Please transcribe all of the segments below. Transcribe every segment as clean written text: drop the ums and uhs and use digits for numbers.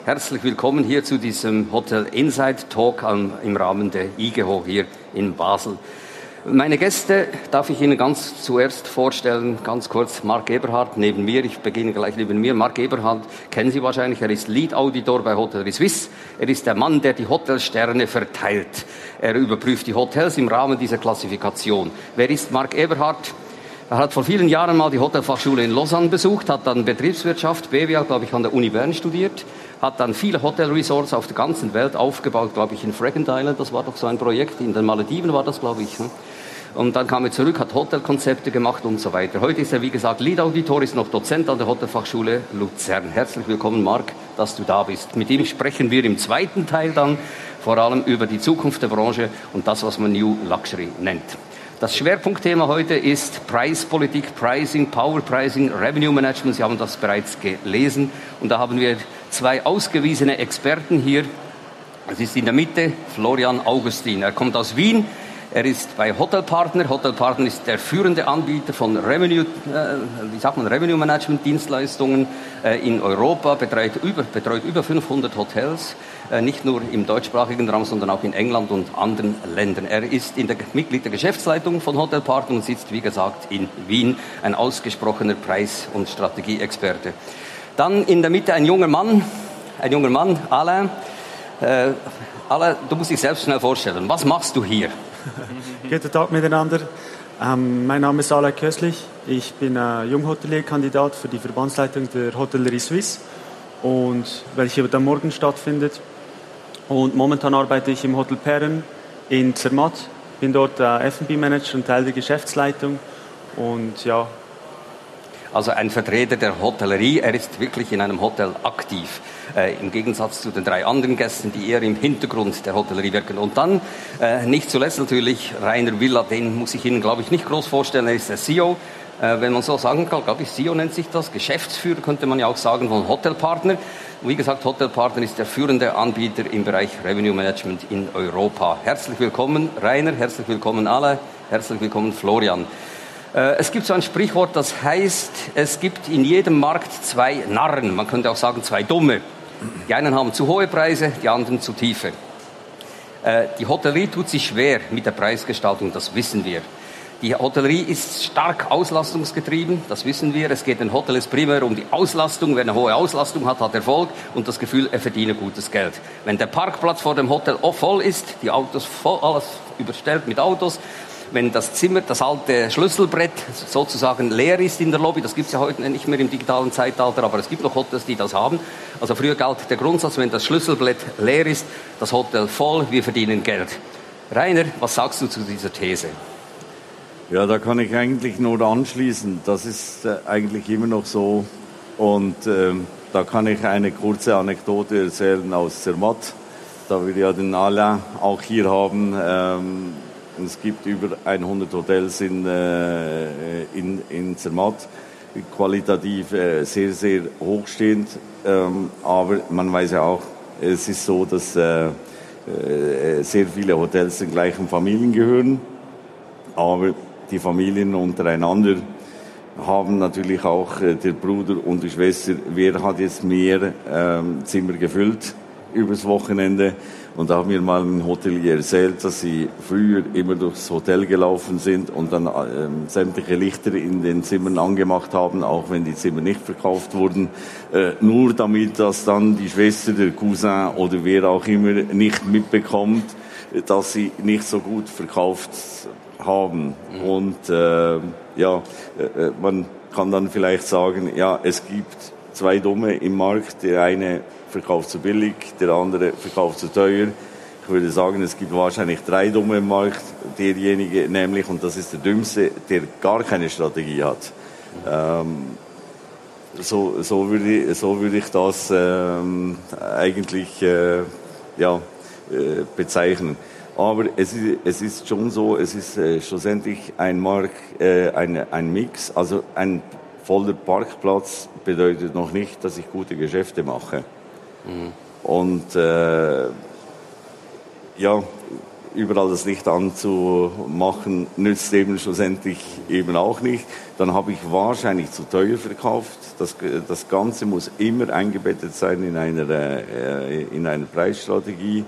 Herzlich willkommen hier zu diesem Hotel Inside Talk im Rahmen der IGEHO hier in Basel. Meine Gäste darf ich Ihnen ganz zuerst vorstellen, ganz kurz. Marc Eberhard neben mir, ich beginne gleich neben mir. Marc Eberhard kennen Sie wahrscheinlich, er ist Lead Auditor bei Hotellerie Suisse. Er ist der Mann, der die Hotelsterne verteilt. Er überprüft die Hotels im Rahmen dieser Klassifikation. Wer ist Marc Eberhard? Er hat vor vielen Jahren mal die Hotelfachschule in Lausanne besucht, hat dann Betriebswirtschaft, BWL, glaube ich, an der Uni Bern studiert, hat dann viele Hotelresorts auf der ganzen Welt aufgebaut, glaube ich, in Fragant Island, das war doch so ein Projekt, in den Malediven war das, glaube ich. Und dann kam er zurück, hat Hotelkonzepte gemacht und so weiter. Heute ist er, wie gesagt, Lead-Auditor, ist noch Dozent an der Hotelfachschule Luzern. Herzlich willkommen, Marc, dass du da bist. Mit ihm sprechen wir im zweiten Teil dann vor allem über die Zukunft der Branche und das, was man New Luxury nennt. Das Schwerpunktthema heute ist Preispolitik, Pricing, Power Pricing, Revenue Management. Sie haben das bereits gelesen. Und da haben wir zwei ausgewiesene Experten hier. Es ist in der Mitte Florian Augustin. Er kommt aus Wien. Er ist bei Hotelpartner. Hotelpartner ist der führende Anbieter von Revenue Management Dienstleistungen in Europa, betreut über 500 Hotels, nicht nur im deutschsprachigen Raum, sondern auch in England und anderen Ländern. Er ist Mitglied der Geschäftsleitung von Hotelpartner und sitzt, wie gesagt, in Wien, ein ausgesprochener Preis- und Strategieexperte. Dann in der Mitte ein junger Mann, Alain. Alain, du musst dich selbst schnell vorstellen. Was machst du hier? Guten Tag miteinander. Mein Name ist Alain Köslich. Ich bin Junghotelierkandidat für die Verbandsleitung der Hotellerie Suisse, und welche dann morgen stattfindet. Und momentan arbeite ich im Hotel Perren in Zermatt. Bin dort F&B-Manager und Teil der Geschäftsleitung. Und ja. Also ein Vertreter der Hotellerie, er ist wirklich in einem Hotel aktiv. Im Gegensatz zu den drei anderen Gästen, die eher im Hintergrund der Hotellerie wirken. Und dann, nicht zuletzt natürlich, Rainer Villa, den muss ich Ihnen, glaube ich, nicht groß vorstellen. Er ist der CEO, wenn man so sagen kann, glaube ich, CEO nennt sich das, Geschäftsführer könnte man ja auch sagen, von Hotelpartner. Und wie gesagt, Hotelpartner ist der führende Anbieter im Bereich Revenue Management in Europa. Herzlich willkommen, Rainer, herzlich willkommen, Alain, herzlich willkommen, Florian. Es gibt so ein Sprichwort, das heißt, es gibt in jedem Markt zwei Narren, man könnte auch sagen zwei Dumme. Die einen haben zu hohe Preise, die anderen zu tiefe. Die Hotellerie tut sich schwer mit der Preisgestaltung, das wissen wir. Die Hotellerie ist stark auslastungsgetrieben, das wissen wir. Es geht den Hotels primär um die Auslastung. Wer eine hohe Auslastung hat, hat Erfolg und das Gefühl, er verdiene gutes Geld. Wenn der Parkplatz vor dem Hotel voll ist, die Autos voll, alles überstellt mit Autos, wenn das Zimmer, das alte Schlüsselbrett sozusagen leer ist in der Lobby, das gibt es ja heute nicht mehr im digitalen Zeitalter, aber es gibt noch Hotels, die das haben. Also früher galt der Grundsatz, wenn das Schlüsselbrett leer ist, das Hotel voll, wir verdienen Geld. Rainer, was sagst du zu dieser These? Ja, da kann ich eigentlich nur anschließen. Das ist eigentlich immer noch so. Und da kann ich eine kurze Anekdote erzählen aus Zermatt. Da wir ja den Alain auch hier haben. Es gibt über 100 Hotels in Zermatt, qualitativ sehr, sehr hochstehend. Aber man weiß ja auch, es ist so, dass sehr viele Hotels den gleichen Familien gehören. Aber die Familien untereinander haben natürlich auch der Bruder und die Schwester, wer hat jetzt mehr Zimmer gefüllt übers Wochenende. Und da haben mir mal ein Hotelier erzählt, dass sie früher immer durchs Hotel gelaufen sind und dann sämtliche Lichter in den Zimmern angemacht haben, auch wenn die Zimmer nicht verkauft wurden, nur damit das dann die Schwester, der Cousin oder wer auch immer nicht mitbekommt, dass sie nicht so gut verkauft haben. Und man kann dann vielleicht sagen, ja, es gibt zwei Dumme im Markt, der eine verkauft zu billig, der andere verkauft zu teuer. Ich würde sagen, es gibt wahrscheinlich drei Dumme im Markt, derjenige nämlich, und das ist der Dümmste, der gar keine Strategie hat. So würde ich das eigentlich bezeichnen. Aber es ist schon so, es ist schlussendlich ein Markt, ein Mix. Also ein voller Parkplatz bedeutet noch nicht, dass ich gute Geschäfte mache. Mhm. Und überall das Licht anzumachen, nützt eben schlussendlich eben auch nicht. Dann habe ich wahrscheinlich zu teuer verkauft. Das Ganze muss immer eingebettet sein in einer Preisstrategie,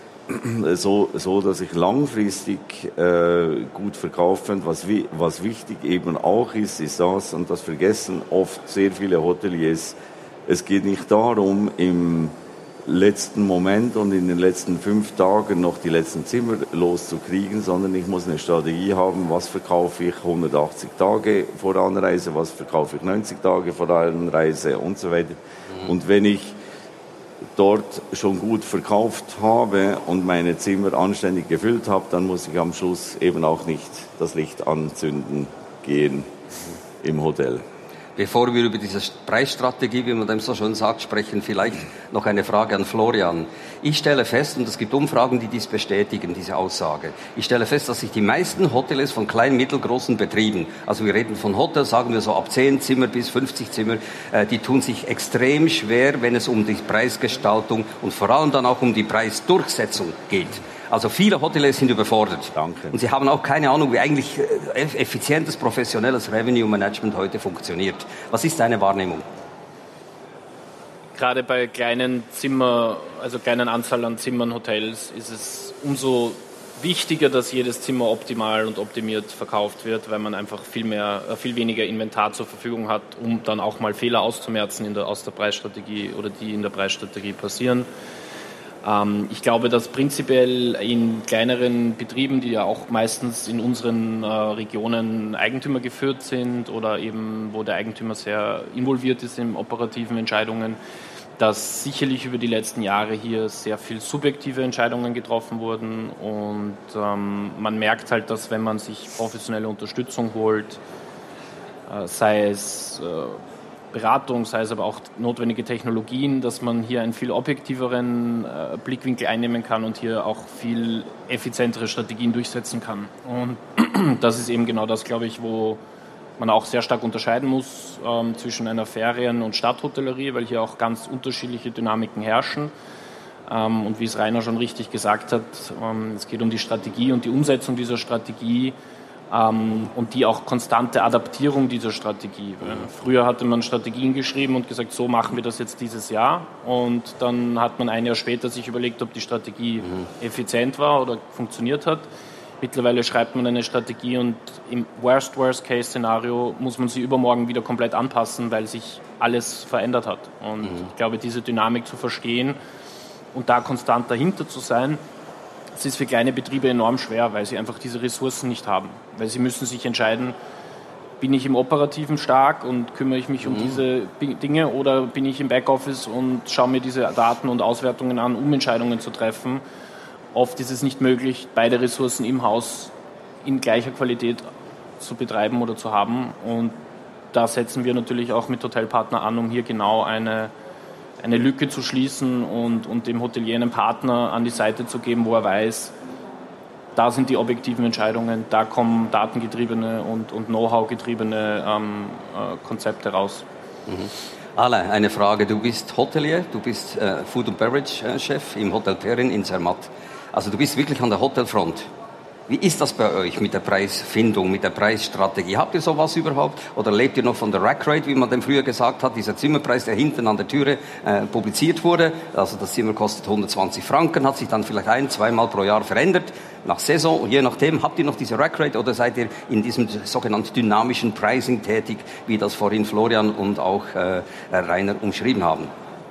so dass ich langfristig gut verkaufe. Und was wichtig eben auch ist das, und das vergessen oft sehr viele Hoteliers, es geht nicht darum, im letzten Moment und in den letzten 5 Tagen noch die letzten Zimmer loszukriegen, sondern ich muss eine Strategie haben, was verkaufe ich 180 Tage vor der Anreise, was verkaufe ich 90 Tage vor der Anreise und so weiter. Und wenn ich dort schon gut verkauft habe und meine Zimmer anständig gefüllt habe, dann muss ich am Schluss eben auch nicht das Licht anzünden gehen im Hotel. Bevor wir über diese Preisstrategie, wie man dem so schön sagt, sprechen, vielleicht noch eine Frage an Florian. Ich stelle fest, und es gibt Umfragen, die dies bestätigen, diese Aussage. Ich stelle fest, dass sich die meisten Hotels von kleinen, mittelgroßen Betrieben, also wir reden von Hotels, sagen wir so ab 10 Zimmer bis 50 Zimmer, die tun sich extrem schwer, wenn es um die Preisgestaltung und vor allem dann auch um die Preisdurchsetzung geht. Also viele Hoteliers sind überfordert. Danke. Und sie haben auch keine Ahnung, wie eigentlich effizientes, professionelles Revenue Management heute funktioniert. Was ist deine Wahrnehmung? Gerade bei kleinen Anzahl an Zimmern, Hotels, ist es umso wichtiger, dass jedes Zimmer optimal und optimiert verkauft wird, weil man einfach viel weniger Inventar zur Verfügung hat, um dann auch mal Fehler auszumerzen aus der Preisstrategie oder die in der Preisstrategie passieren. Ich glaube, dass prinzipiell in kleineren Betrieben, die ja auch meistens in unseren Regionen Eigentümer geführt sind oder eben wo der Eigentümer sehr involviert ist in operativen Entscheidungen, dass sicherlich über die letzten Jahre hier sehr viel subjektive Entscheidungen getroffen wurden und man merkt halt, dass wenn man sich professionelle Unterstützung holt, sei es Beratung, sei es aber auch notwendige Technologien, dass man hier einen viel objektiveren Blickwinkel einnehmen kann und hier auch viel effizientere Strategien durchsetzen kann. Und das ist eben genau das, glaube ich, wo man auch sehr stark unterscheiden muss zwischen einer Ferien- und Stadthotellerie, weil hier auch ganz unterschiedliche Dynamiken herrschen. Und wie es Rainer schon richtig gesagt hat, es geht um die Strategie und die Umsetzung dieser Strategie, und die auch konstante Adaptierung dieser Strategie. Früher hatte man Strategien geschrieben und gesagt, so machen wir das jetzt dieses Jahr. Und dann hat man ein Jahr später sich überlegt, ob die Strategie effizient war oder funktioniert hat. Mittlerweile schreibt man eine Strategie und im Worst-Case-Szenario muss man sie übermorgen wieder komplett anpassen, weil sich alles verändert hat. Und ich glaube, diese Dynamik zu verstehen und da konstant dahinter zu sein, es ist für kleine Betriebe enorm schwer, weil sie einfach diese Ressourcen nicht haben. Weil sie müssen sich entscheiden, bin ich im Operativen stark und kümmere ich mich um diese Dinge oder bin ich im Backoffice und schaue mir diese Daten und Auswertungen an, um Entscheidungen zu treffen. Oft ist es nicht möglich, beide Ressourcen im Haus in gleicher Qualität zu betreiben oder zu haben. Und da setzen wir natürlich auch mit Hotelpartner an, um hier genau eine Lücke zu schließen und dem Hotelier einen Partner an die Seite zu geben, wo er weiß, da sind die objektiven Entscheidungen, da kommen datengetriebene und Know-how-getriebene Konzepte raus. Alain, eine Frage. Du bist Hotelier, du bist Food and Beverage Chef im Hotel Perrin in Zermatt. Also du bist wirklich an der Hotelfront. Wie ist das bei euch mit der Preisfindung, mit der Preisstrategie? Habt ihr sowas überhaupt? Oder lebt ihr noch von der Rack Rate, wie man dem früher gesagt hat, dieser Zimmerpreis, der hinten an der Türe publiziert wurde? Also das Zimmer kostet 120 Franken, hat sich dann vielleicht 1-2 Mal pro Jahr verändert, nach Saison. Und je nachdem, habt ihr noch diese Rack Rate oder seid ihr in diesem sogenannten dynamischen Pricing tätig, wie das vorhin Florian und auch Rainer umschrieben haben?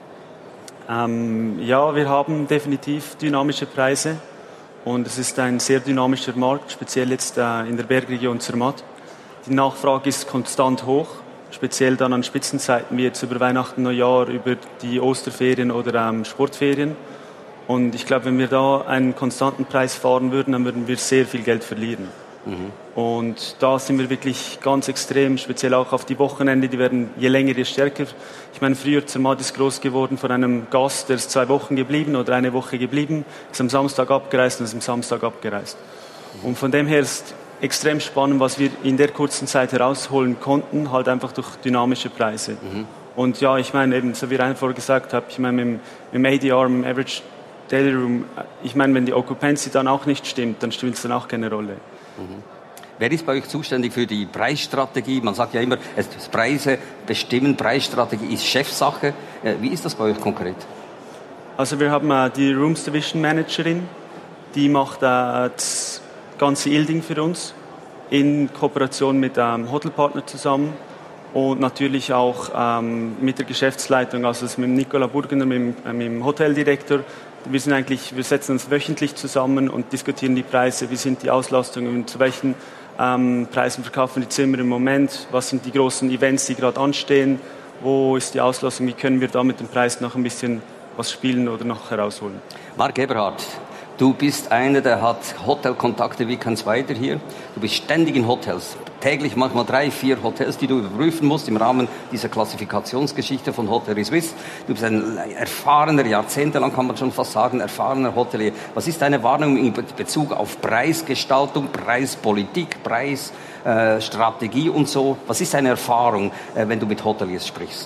Ja, wir haben definitiv dynamische Preise. Und es ist ein sehr dynamischer Markt, speziell jetzt in der Bergregion Zermatt. Die Nachfrage ist konstant hoch, speziell dann an Spitzenzeiten wie jetzt über Weihnachten, Neujahr, über die Osterferien oder Sportferien. Und ich glaube, wenn wir da einen konstanten Preis fahren würden, dann würden wir sehr viel Geld verlieren. Und da sind wir wirklich ganz extrem, speziell auch auf die Wochenende, die werden je länger, je stärker. Ich meine, früher Zermatt ist groß geworden von einem Gast, der ist 2 Wochen geblieben oder 1 Woche geblieben, ist am Samstag abgereist und ist am Samstag abgereist. Und von dem her ist extrem spannend, was wir in der kurzen Zeit herausholen konnten, halt einfach durch dynamische Preise. Und ja, ich meine, eben, so wie Rainer vorher gesagt hat, ich meine, mit dem ADR, mit dem Average Daily Room, ich meine, wenn die Occupancy dann auch nicht stimmt, dann spielt es dann auch keine Rolle. Wer ist bei euch zuständig für die Preisstrategie? Man sagt ja immer, Preise bestimmen, Preisstrategie ist Chefsache. Wie ist das bei euch konkret? Also wir haben die Rooms Division Managerin, die macht das ganze Yielding für uns in Kooperation mit einem Hotelpartner zusammen und natürlich auch mit der Geschäftsleitung, also mit Nicola Burgener, mit dem Hoteldirektor. Wir setzen uns wöchentlich zusammen und diskutieren die Preise, wie sind die Auslastungen, zu welchen Preisen verkaufen die Zimmer im Moment, was sind die großen Events, die gerade anstehen, wo ist die Auslastung, wie können wir da mit dem Preis noch ein bisschen was spielen oder noch herausholen. Marc Eberhard, du bist einer, der hat Hotelkontakte wie kein zweiter hier. Du bist ständig in Hotels, täglich manchmal 3-4 Hotels, die du überprüfen musst im Rahmen dieser Klassifikationsgeschichte von Hotellerie Suisse. Du bist ein erfahrener, jahrzehntelang kann man schon fast sagen, erfahrener Hotelier. Was ist deine Wahrnehmung in Bezug auf Preisgestaltung, Preispolitik, Preisstrategie und so? Was ist deine Erfahrung, wenn du mit Hoteliers sprichst?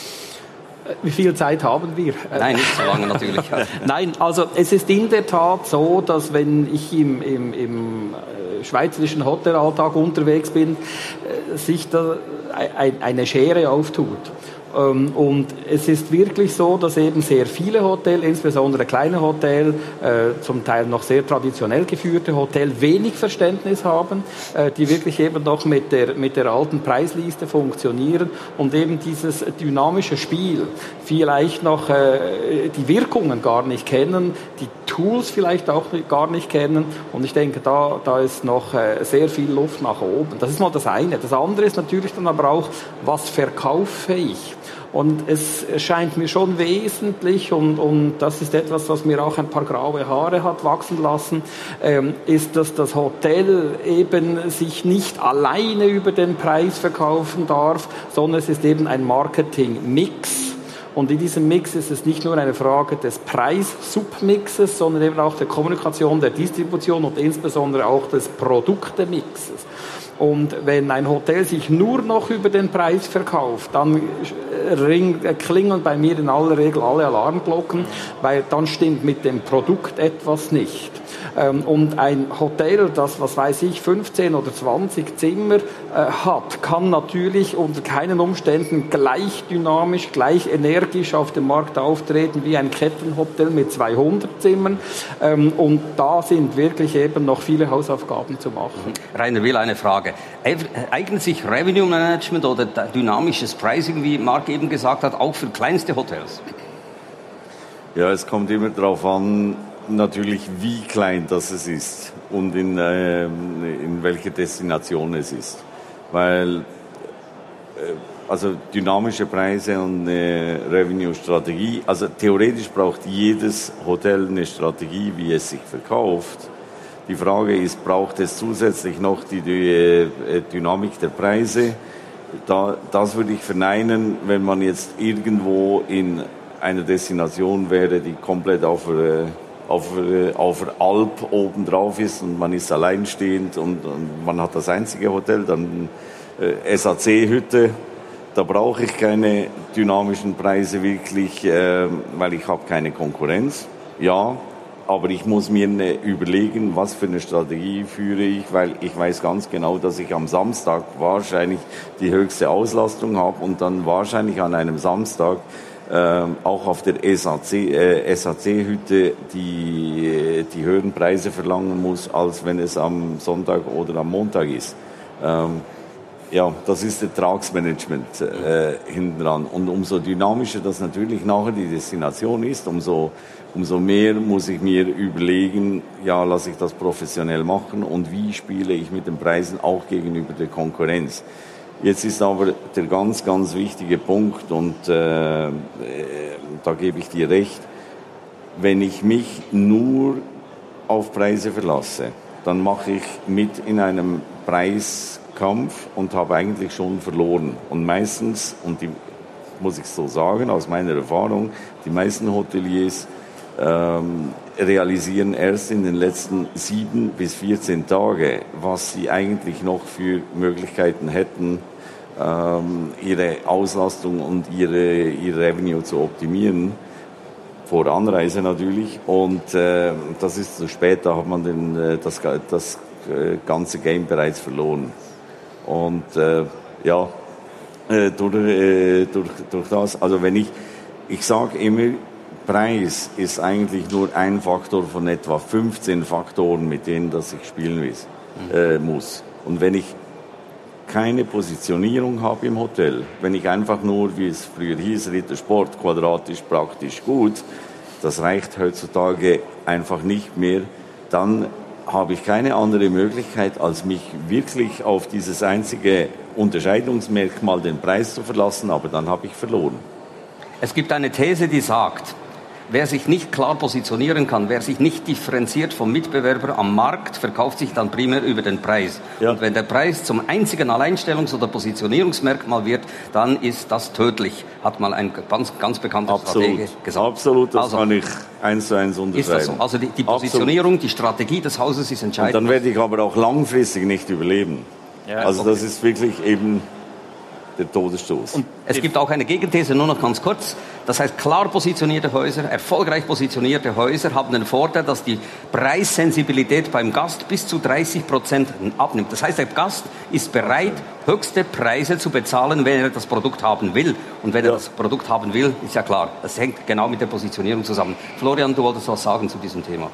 Wie viel Zeit haben wir? Nein, nicht so lange natürlich. Nein, also es ist in der Tat so, dass wenn ich im schweizerischen Hotelalltag unterwegs bin, sich da eine Schere auftut. Und es ist wirklich so, dass eben sehr viele Hotels, insbesondere kleine Hotels, zum Teil noch sehr traditionell geführte Hotels, wenig Verständnis haben, die wirklich eben noch mit der alten Preisliste funktionieren und eben dieses dynamische Spiel vielleicht noch die Wirkungen gar nicht kennen, die Tools vielleicht auch gar nicht kennen. Und ich denke, da ist noch sehr viel Luft nach oben. Das ist mal das eine. Das andere ist natürlich dann aber auch, was verkaufe ich? Und es scheint mir schon wesentlich, und das ist etwas, was mir auch ein paar graue Haare hat wachsen lassen, ist, dass das Hotel eben sich nicht alleine über den Preis verkaufen darf, sondern es ist eben ein Marketing-Mix. Und in diesem Mix ist es nicht nur eine Frage des Preis-Submixes, sondern eben auch der Kommunikation, der Distribution und insbesondere auch des Produktemixes. Und wenn ein Hotel sich nur noch über den Preis verkauft, dann klingen bei mir in aller Regel alle Alarmglocken, weil dann stimmt mit dem Produkt etwas nicht. Und ein Hotel, das, 15 oder 20 Zimmer hat, kann natürlich unter keinen Umständen gleich dynamisch, gleich energisch auf dem Markt auftreten wie ein Kettenhotel mit 200 Zimmern. Und da sind wirklich eben noch viele Hausaufgaben zu machen. Rainer Will, eine Frage. Eignet sich Revenue Management oder dynamisches Pricing, wie Marc eben gesagt hat, auch für kleinste Hotels? Ja, es kommt immer darauf an, natürlich wie klein das es ist und in welcher Destination es ist. Weil also dynamische Preise und eine Revenue-Strategie, also theoretisch braucht jedes Hotel eine Strategie, wie es sich verkauft. Die Frage ist, braucht es zusätzlich noch die Dynamik der Preise? Das würde ich verneinen, wenn man jetzt irgendwo in einer Destination wäre, die komplett auf der Alp oben drauf ist und man ist alleinstehend und man hat das einzige Hotel, dann SAC-Hütte. Da brauche ich keine dynamischen Preise wirklich, weil ich habe keine Konkurrenz. Ja, aber ich muss mir überlegen, was für eine Strategie führe ich, weil ich weiß ganz genau, dass ich am Samstag wahrscheinlich die höchste Auslastung habe und dann wahrscheinlich an einem Samstag auch auf der SAC-Hütte die höheren Preise verlangen muss, als wenn es am Sonntag oder am Montag ist. Ja, das ist Ertragsmanagement hinten dran. Und umso dynamischer das natürlich nachher die Destination ist, umso mehr muss ich mir überlegen, ja, lasse ich das professionell machen und wie spiele ich mit den Preisen auch gegenüber der Konkurrenz. Jetzt ist aber der ganz, ganz wichtige Punkt und da gebe ich dir recht, wenn ich mich nur auf Preise verlasse, dann mache ich mit in einem Preiskampf und habe eigentlich schon verloren. Und meistens, und die muss ich so sagen, aus meiner Erfahrung, die meisten Hoteliers realisieren erst in den letzten 7 bis 14 Tage, was sie eigentlich noch für Möglichkeiten hätten, ihre Auslastung und ihre Revenue zu optimieren. vor Anreise natürlich. Und das ist zu spät, da hat man das ganze Game bereits verloren. Und durch das, also ich sage immer, Preis ist eigentlich nur ein Faktor von etwa 15 Faktoren, mit denen dass ich spielen muss. Und wenn ich keine Positionierung habe im Hotel, wenn ich einfach nur, wie es früher hieß, Rittersport, quadratisch, praktisch, gut, das reicht heutzutage einfach nicht mehr, dann habe ich keine andere Möglichkeit, als mich wirklich auf dieses einzige Unterscheidungsmerkmal, den Preis zu verlassen, aber dann habe ich verloren. Es gibt eine These, die sagt, wer sich nicht klar positionieren kann, wer sich nicht differenziert vom Mitbewerber am Markt, verkauft sich dann primär über den Preis. Ja. Und wenn der Preis zum einzigen Alleinstellungs- oder Positionierungsmerkmal wird, dann ist das tödlich, hat mal ein ganz bekannter Stratege gesagt. Absolut, das kann ich 1:1 unterschreiben. Ist das so? Also die Positionierung, die Strategie des Hauses ist entscheidend. Und dann werde ich aber auch langfristig nicht überleben. Ja, also das ist wirklich eben der Todesstoß. Und es gibt auch eine Gegenthese, nur noch ganz kurz. Das heißt, klar positionierte Häuser, erfolgreich positionierte Häuser haben den Vorteil, dass die Preissensibilität beim Gast bis zu 30% abnimmt. Das heißt, der Gast ist bereit, höchste Preise zu bezahlen, wenn er das Produkt haben will. Und wenn er das Produkt haben will, ist ja klar, das hängt genau mit der Positionierung zusammen. Florian, du wolltest was sagen zu diesem Thema.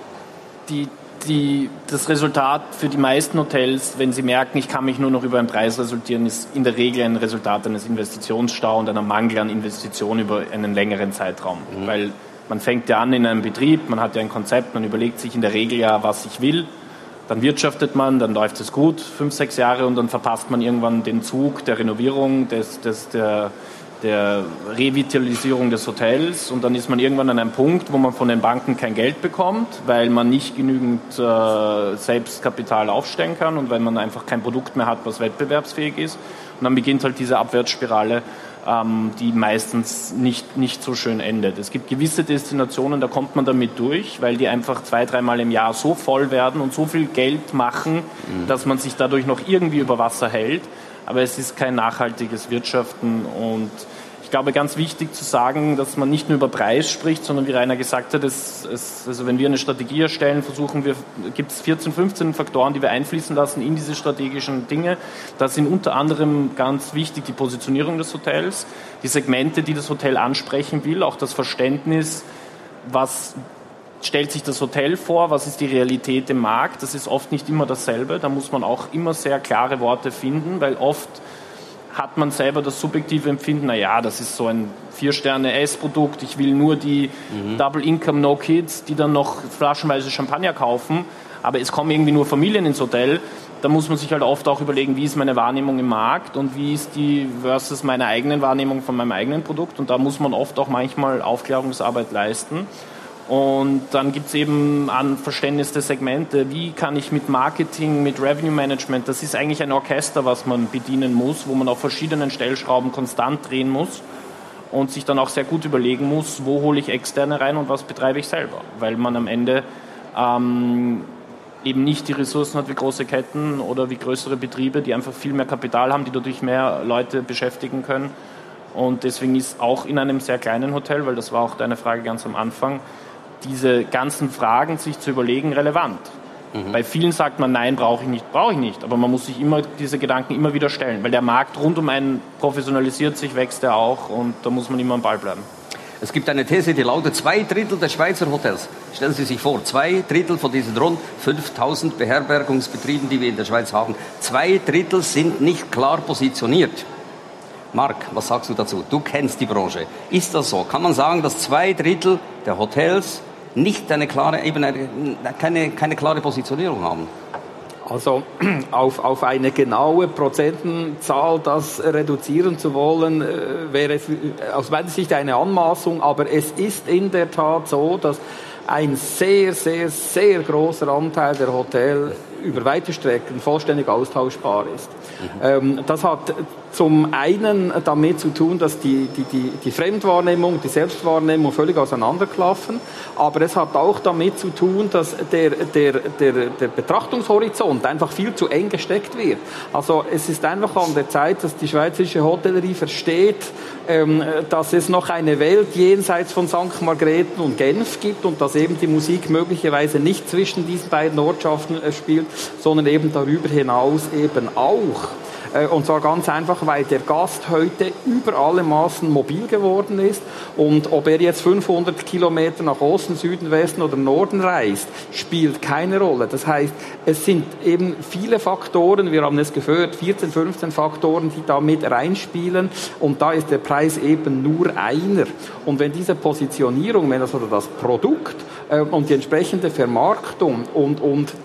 Das Resultat für die meisten Hotels, wenn sie merken, ich kann mich nur noch über einen Preis resultieren, ist in der Regel ein Resultat eines Investitionsstaus und einer Mangel an Investitionen über einen längeren Zeitraum. Weil man fängt ja an in einem Betrieb, man hat ja ein Konzept, man überlegt sich in der Regel ja, was ich will. Dann wirtschaftet man, dann läuft es gut, 5-6 Jahre, und dann verpasst man irgendwann den Zug der Renovierung, der Revitalisierung des Hotels, und dann ist man irgendwann an einem Punkt, wo man von den Banken kein Geld bekommt, weil man nicht genügend Selbstkapital aufstellen kann und weil man einfach kein Produkt mehr hat, was wettbewerbsfähig ist. Und dann beginnt halt diese Abwärtsspirale, die meistens nicht so schön endet. Es gibt gewisse Destinationen, da kommt man damit durch, weil die einfach 2-3 Mal im Jahr so voll werden und so viel Geld machen, dass man sich dadurch noch irgendwie über Wasser hält. Aber es ist kein nachhaltiges Wirtschaften, und ich glaube, ganz wichtig zu sagen, dass man nicht nur über Preis spricht, sondern wie Rainer gesagt hat, also wenn wir eine Strategie erstellen, gibt es 14, 15 Faktoren, die wir einfließen lassen in diese strategischen Dinge. Da sind unter anderem ganz wichtig die Positionierung des Hotels, die Segmente, die das Hotel ansprechen will, auch das Verständnis, was stellt sich das Hotel vor, was ist die Realität im Markt. Das ist oft nicht immer dasselbe. Da muss man auch immer sehr klare Worte finden, weil oft hat man selber das subjektive Empfinden, naja, das ist so ein 4-Sterne-S-Produkt, ich will nur die Double Income No Kids, die dann noch flaschenweise Champagner kaufen, aber es kommen irgendwie nur Familien ins Hotel. Da muss man sich halt oft auch überlegen, wie ist meine Wahrnehmung im Markt und wie ist die versus meine eigenen Wahrnehmung von meinem eigenen Produkt, und da muss man oft auch manchmal Aufklärungsarbeit leisten. Und dann gibt es eben an Verständnis der Segmente, wie kann ich mit Marketing, mit Revenue Management, das ist eigentlich ein Orchester, was man bedienen muss, wo man auf verschiedenen Stellschrauben konstant drehen muss und sich dann auch sehr gut überlegen muss, wo hole ich Externe rein und was betreibe ich selber, weil man am Ende eben nicht die Ressourcen hat wie große Ketten oder wie größere Betriebe, die einfach viel mehr Kapital haben, die dadurch mehr Leute beschäftigen können. Und deswegen ist auch in einem sehr kleinen Hotel, weil das war auch deine Frage ganz am Anfang, diese ganzen Fragen sich zu überlegen, relevant. Bei vielen sagt man, nein, brauche ich nicht. Aber man muss sich immer diese Gedanken immer wieder stellen, weil der Markt rund um einen professionalisiert sich, wächst er auch, und da muss man immer am Ball bleiben. Es gibt eine These, die lautet, 2/3 der Schweizer Hotels, stellen Sie sich vor, 2/3 von diesen rund 5000 Beherbergungsbetrieben, die wir in der Schweiz haben, 2/3 sind nicht klar positioniert. Marc, was sagst du dazu? Du kennst die Branche. Ist das so? Kann man sagen, dass 2/3 der Hotels nicht keine klare Positionierung haben? Also auf eine genaue Prozentenzahl das reduzieren zu wollen, wäre aus meiner Sicht eine Anmaßung, aber es ist in der Tat so, dass ein sehr, sehr, sehr großer Anteil der Hotels über weite Strecken vollständig austauschbar ist. Das hat zum einen damit zu tun, dass die Fremdwahrnehmung, die Selbstwahrnehmung völlig auseinanderklaffen, aber es hat auch damit zu tun, dass der Betrachtungshorizont einfach viel zu eng gesteckt wird. Also es ist einfach an der Zeit, dass die schweizerische Hotellerie versteht, dass es noch eine Welt jenseits von St. Margrethen und Genf gibt und dass eben die Musik möglicherweise nicht zwischen diesen beiden Ortschaften spielt, sondern eben darüber hinaus eben auch. Und zwar ganz einfach, weil der Gast heute über alle Maßen mobil geworden ist und ob er jetzt 500 Kilometer nach Osten, Süden, Westen oder Norden reist, spielt keine Rolle. Das heißt, es sind eben viele Faktoren, wir haben es gehört, 14, 15 Faktoren, die da mit reinspielen und da ist der Preis eben nur einer. Und wenn diese Positionierung, wenn das oder das Produkt und die entsprechende Vermarktung und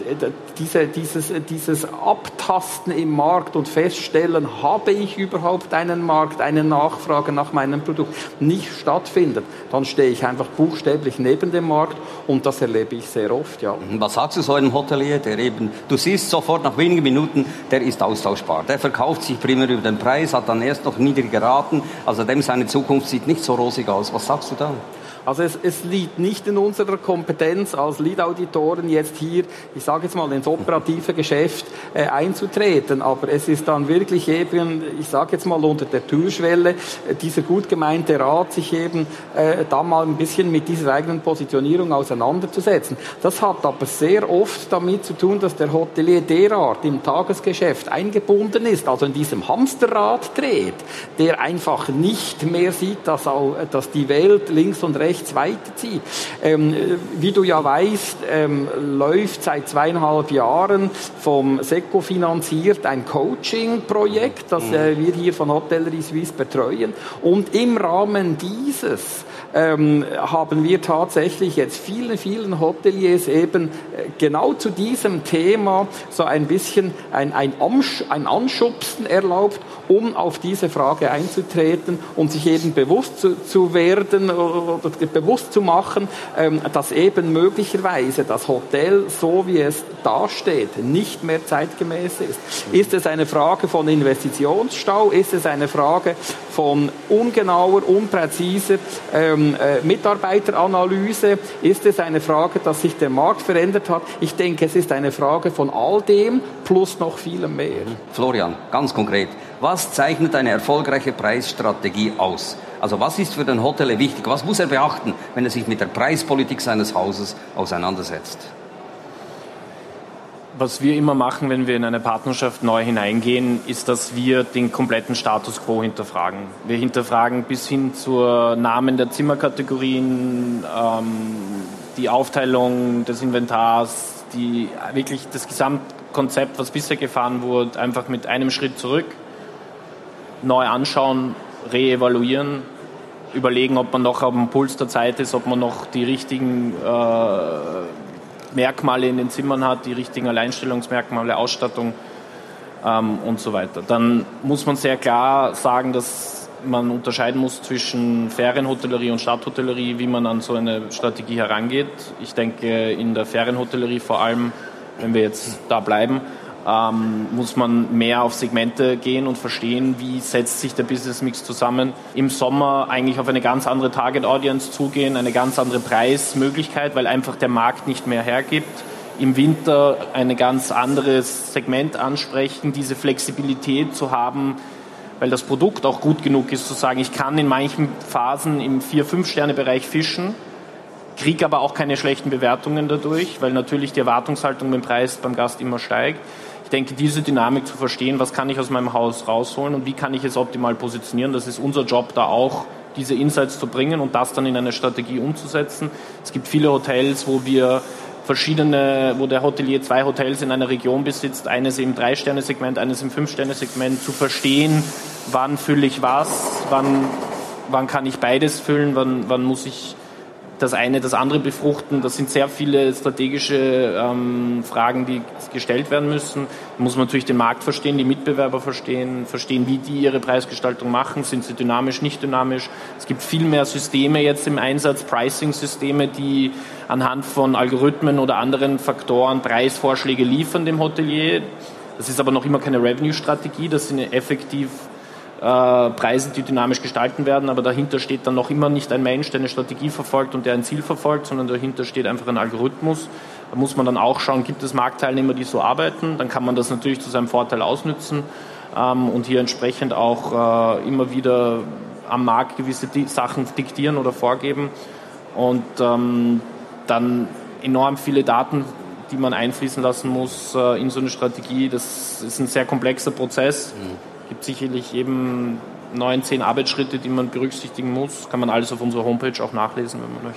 dieses Abtasten im Markt und Feststellen, habe ich überhaupt einen Markt, eine Nachfrage nach meinem Produkt, nicht stattfindet, dann stehe ich einfach buchstäblich neben dem Markt und das erlebe ich sehr oft, ja. Was sagst du so einem Hotelier, der eben, du siehst sofort nach wenigen Minuten, der ist austauschbar, der verkauft sich primär über den Preis, hat dann erst noch niedrige Raten, also dem seine Zukunft sieht nicht so rosig aus. Was sagst du da? Also es liegt nicht in unserer Kompetenz als Lead-Auditoren jetzt hier, ich sage jetzt mal, ins operative Geschäft einzutreten, aber es ist dann wirklich eben, ich sage jetzt mal unter der Türschwelle, dieser gut gemeinte Rat, sich eben da mal ein bisschen mit dieser eigenen Positionierung auseinanderzusetzen. Das hat aber sehr oft damit zu tun, dass der Hotelier derart im Tagesgeschäft eingebunden ist, also in diesem Hamsterrad dreht, der einfach nicht mehr sieht, dass die Welt links und rechts weiterzieht. Wie du ja weißt, läuft seit 2,5 Jahren vom SECO finanziert ein Coaching-Projekt, das wir hier von Hotellerie Suisse betreuen. Und im Rahmen dieses haben wir tatsächlich jetzt vielen Hoteliers eben genau zu diesem Thema so ein bisschen ein Anschubsen erlaubt, um auf diese Frage einzutreten und sich eben bewusst zu werden oder bewusst zu machen, dass eben möglicherweise das Hotel, so wie es dasteht, nicht mehr zeitgemäß ist. Ist es eine Frage von Investitionsstau? Ist es eine Frage von ungenauer, unpräziser Mitarbeiteranalyse? Ist es eine Frage, dass sich der Markt verändert hat? Ich denke, es ist eine Frage von all dem plus noch vielem mehr. Florian, ganz konkret, was zeichnet eine erfolgreiche Preisstrategie aus? Also was ist für den Hotelier wichtig? Was muss er beachten, wenn er sich mit der Preispolitik seines Hauses auseinandersetzt? Was wir immer machen, wenn wir in eine Partnerschaft neu hineingehen, ist, dass wir den kompletten Status quo hinterfragen. Wir hinterfragen bis hin zur Namen der Zimmerkategorien, die Aufteilung des Inventars, wirklich das Gesamtkonzept, was bisher gefahren wurde, einfach mit einem Schritt zurück, neu anschauen, reevaluieren, überlegen, ob man noch am Puls der Zeit ist, ob man noch die richtigen Merkmale in den Zimmern hat, die richtigen Alleinstellungsmerkmale, Ausstattung und so weiter. Dann muss man sehr klar sagen, dass man unterscheiden muss zwischen Ferienhotellerie und Stadthotellerie, wie man an so eine Strategie herangeht. Ich denke, in der Ferienhotellerie vor allem, wenn wir jetzt da bleiben, muss man mehr auf Segmente gehen und verstehen, wie setzt sich der Business Mix zusammen. Im Sommer eigentlich auf eine ganz andere Target Audience zugehen, eine ganz andere Preismöglichkeit, weil einfach der Markt nicht mehr hergibt. Im Winter ein ganz anderes Segment ansprechen, diese Flexibilität zu haben, weil das Produkt auch gut genug ist, zu sagen, ich kann in manchen Phasen im 4-5-Sterne-Bereich fischen, kriege aber auch keine schlechten Bewertungen dadurch, weil natürlich die Erwartungshaltung beim Preis beim Gast immer steigt. Ich denke, diese Dynamik zu verstehen, was kann ich aus meinem Haus rausholen und wie kann ich es optimal positionieren, das ist unser Job da auch, diese Insights zu bringen und das dann in eine Strategie umzusetzen. Es gibt viele Hotels, wo der Hotelier 2 Hotels in einer Region besitzt, eines im 3-Sterne-Segment, eines im 5-Sterne-Segment, zu verstehen, wann fülle ich was, wann kann ich beides füllen, wann muss ich das eine, das andere befruchten. Das sind sehr viele strategische Fragen, die gestellt werden müssen. Da muss man natürlich den Markt verstehen, die Mitbewerber verstehen, wie die ihre Preisgestaltung machen. Sind sie dynamisch, nicht dynamisch? Es gibt viel mehr Systeme jetzt im Einsatz, Pricing-Systeme, die anhand von Algorithmen oder anderen Faktoren Preisvorschläge liefern dem Hotelier. Das ist aber noch immer keine Revenue-Strategie. Das sind effektiv Preise, die dynamisch gestalten werden, aber dahinter steht dann noch immer nicht ein Mensch, der eine Strategie verfolgt und der ein Ziel verfolgt, sondern dahinter steht einfach ein Algorithmus. Da muss man dann auch schauen, gibt es Marktteilnehmer, die so arbeiten, dann kann man das natürlich zu seinem Vorteil ausnützen und hier entsprechend auch immer wieder am Markt gewisse Sachen diktieren oder vorgeben und dann enorm viele Daten, die man einfließen lassen muss in so eine Strategie. Das ist ein sehr komplexer Prozess. Es gibt sicherlich eben 9, 10 Arbeitsschritte, die man berücksichtigen muss. Kann man alles auf unserer Homepage auch nachlesen, wenn man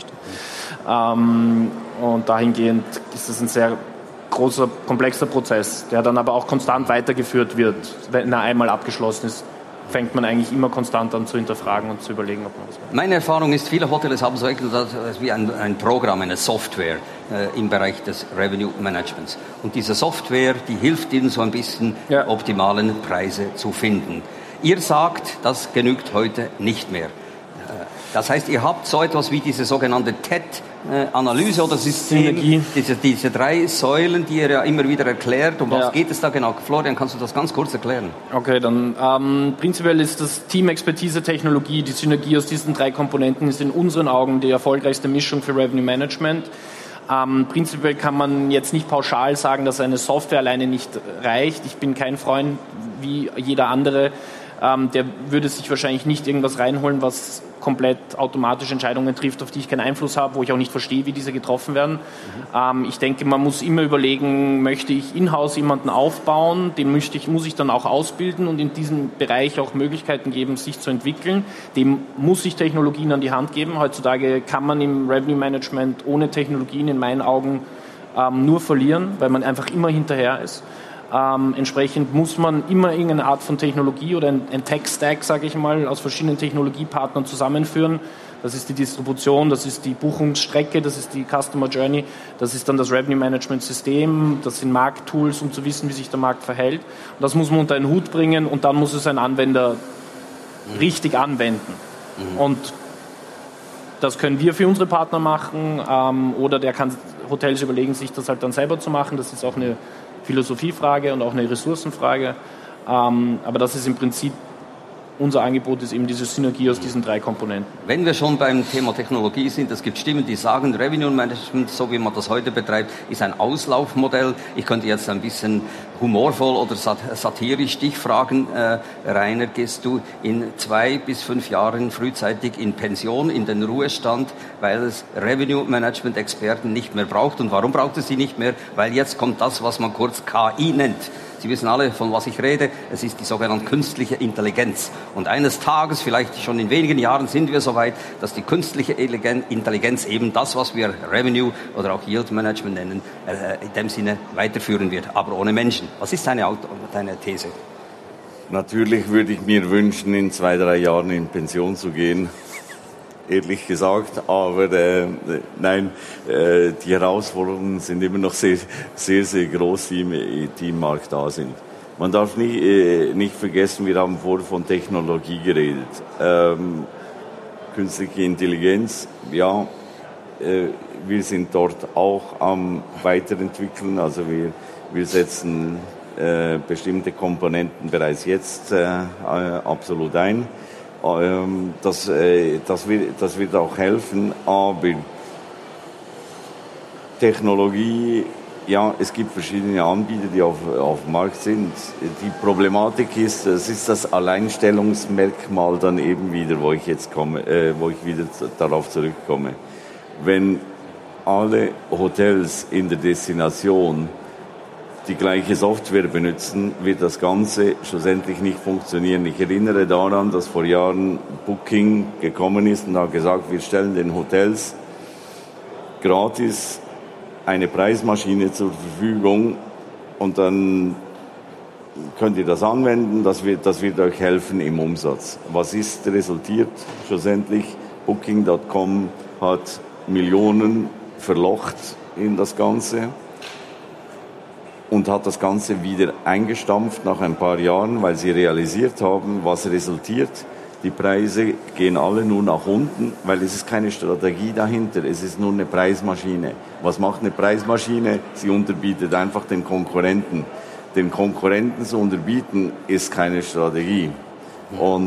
möchte. Und dahingehend ist es ein sehr großer, komplexer Prozess, der dann aber auch konstant weitergeführt wird. Wenn er einmal abgeschlossen ist, fängt man eigentlich immer konstant an zu hinterfragen und zu überlegen, ob man was macht. Meine Erfahrung ist, viele Hotels haben so etwas wie ein Programm, eine Software im Bereich des Revenue Managements. Und diese Software, die hilft ihnen so ein bisschen, optimalen Preise zu finden. Ihr sagt, das genügt heute nicht mehr. Das heißt, ihr habt so etwas wie diese sogenannte TED-Analyse oder System, diese 3 Säulen, die ihr ja immer wieder erklärt. Um was geht es da genau? Florian, kannst du das ganz kurz erklären? Okay, dann prinzipiell ist das Team Expertise Technologie, die Synergie aus diesen 3 Komponenten ist in unseren Augen die erfolgreichste Mischung für Revenue Management. Prinzipiell kann man jetzt nicht pauschal sagen, dass eine Software alleine nicht reicht. Ich bin kein Freund wie jeder andere. Der würde sich wahrscheinlich nicht irgendwas reinholen, was komplett automatisch Entscheidungen trifft, auf die ich keinen Einfluss habe, wo ich auch nicht verstehe, wie diese getroffen werden. Ich denke, man muss immer überlegen, möchte ich in-house jemanden aufbauen, den muss ich dann auch ausbilden und in diesem Bereich auch Möglichkeiten geben, sich zu entwickeln. Dem muss ich Technologien an die Hand geben. Heutzutage kann man im Revenue Management ohne Technologien in meinen Augen nur verlieren, weil man einfach immer hinterher ist. Entsprechend muss man immer irgendeine Art von Technologie oder ein Tech-Stack, sage ich mal, aus verschiedenen Technologiepartnern zusammenführen. Das ist die Distribution, das ist die Buchungsstrecke, das ist die Customer Journey, das ist dann das Revenue Management System, das sind Markttools, um zu wissen, wie sich der Markt verhält. Und das muss man unter einen Hut bringen und dann muss es ein Anwender richtig anwenden. Und das können wir für unsere Partner machen oder Hotels überlegen sich das halt dann selber zu machen. Das ist auch eine Philosophiefrage und auch eine Ressourcenfrage. Aber das ist im Prinzip, unser Angebot ist eben diese Synergie aus diesen 3 Komponenten. Wenn wir schon beim Thema Technologie sind, es gibt Stimmen, die sagen, Revenue Management, so wie man das heute betreibt, ist ein Auslaufmodell. Ich könnte jetzt ein bisschen humorvoll oder satirisch dich fragen, Rainer, gehst du in 2 bis 5 Jahren frühzeitig in Pension, in den Ruhestand, weil es Revenue Management Experten nicht mehr braucht? Und warum braucht es sie nicht mehr? Weil jetzt kommt das, was man kurz KI nennt. Sie wissen alle, von was ich rede. Es ist die sogenannte künstliche Intelligenz. Und eines Tages, vielleicht schon in wenigen Jahren, sind wir so weit, dass die künstliche Intelligenz eben das, was wir Revenue oder auch Yield Management nennen, in dem Sinne weiterführen wird, aber ohne Menschen. Was ist deine These? Natürlich würde ich mir wünschen, in 2, 3 Jahren in Pension zu gehen. Ehrlich gesagt, aber nein, die Herausforderungen sind immer noch sehr, sehr, sehr groß, die im Markt da sind. Man darf nicht vergessen, wir haben vorher von Technologie geredet. Künstliche Intelligenz, ja, wir sind dort auch am Weiterentwickeln, also wir setzen bestimmte Komponenten bereits jetzt absolut ein. Das wird auch helfen, aber Technologie, ja, es gibt verschiedene Anbieter, die auf dem Markt sind. Die Problematik ist, es ist das Alleinstellungsmerkmal dann eben wieder, wo ich wieder darauf zurückkomme. Wenn alle Hotels in der Destination die gleiche Software benutzen, wird das Ganze schlussendlich nicht funktionieren. Ich erinnere daran, dass vor Jahren Booking gekommen ist und hat gesagt, wir stellen den Hotels gratis eine Preismaschine zur Verfügung und dann könnt ihr das anwenden, das wird euch helfen im Umsatz. Was ist resultiert? Schlussendlich Booking.com hat Millionen verlocht in das Ganze und hat das Ganze wieder eingestampft nach ein paar Jahren, weil sie realisiert haben, was resultiert. Die Preise gehen alle nur nach unten, weil es ist keine Strategie dahinter, es ist nur eine Preismaschine. Was macht eine Preismaschine? Sie unterbietet einfach den Konkurrenten. Den Konkurrenten zu unterbieten ist keine Strategie. Und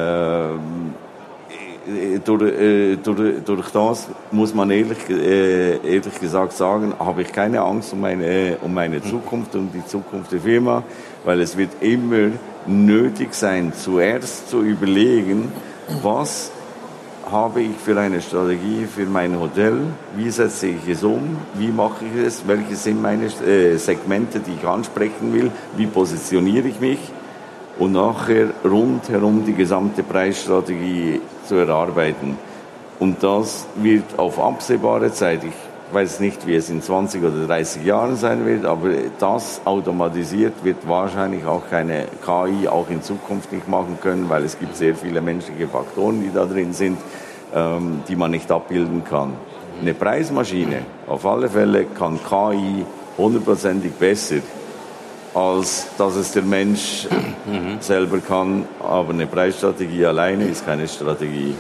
durch das muss man ehrlich gesagt sagen, habe ich keine Angst um meine Zukunft, um die Zukunft der Firma, weil es wird immer nötig sein, zuerst zu überlegen, was habe ich für eine Strategie für mein Hotel, wie setze ich es um, wie mache ich es, welche sind meine Segmente, die ich ansprechen will, wie positioniere ich mich und nachher rundherum die gesamte Preisstrategie zu erarbeiten. Und das wird auf absehbare Zeit, ich weiß nicht, wie es in 20 oder 30 Jahren sein wird, aber das automatisiert wird wahrscheinlich auch keine KI auch in Zukunft nicht machen können, weil es gibt sehr viele menschliche Faktoren, die da drin sind, die man nicht abbilden kann. Eine Preismaschine, auf alle Fälle kann KI 100%ig besser, als dass es der Mensch selber kann, aber eine Preisstrategie alleine ist keine Strategie.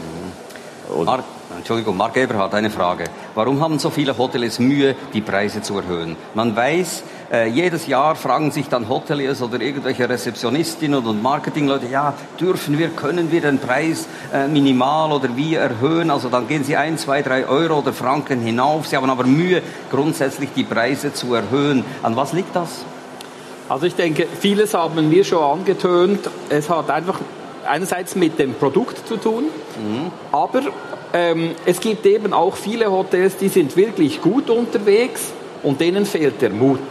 Marc Eberhard, eine Frage. Warum haben so viele Hoteliers Mühe, die Preise zu erhöhen? Man weiß, jedes Jahr fragen sich dann Hoteliers oder irgendwelche Rezeptionistinnen und Marketingleute, ja, können wir den Preis minimal oder wie erhöhen? Also dann gehen sie 1, 2, 3 Euro oder Franken hinauf. Sie haben aber Mühe, grundsätzlich die Preise zu erhöhen. An was liegt das? Also ich denke, vieles haben wir schon angetönt. Es hat einfach einerseits mit dem Produkt zu tun, aber es gibt eben auch viele Hotels, die sind wirklich gut unterwegs und denen fehlt der Mut.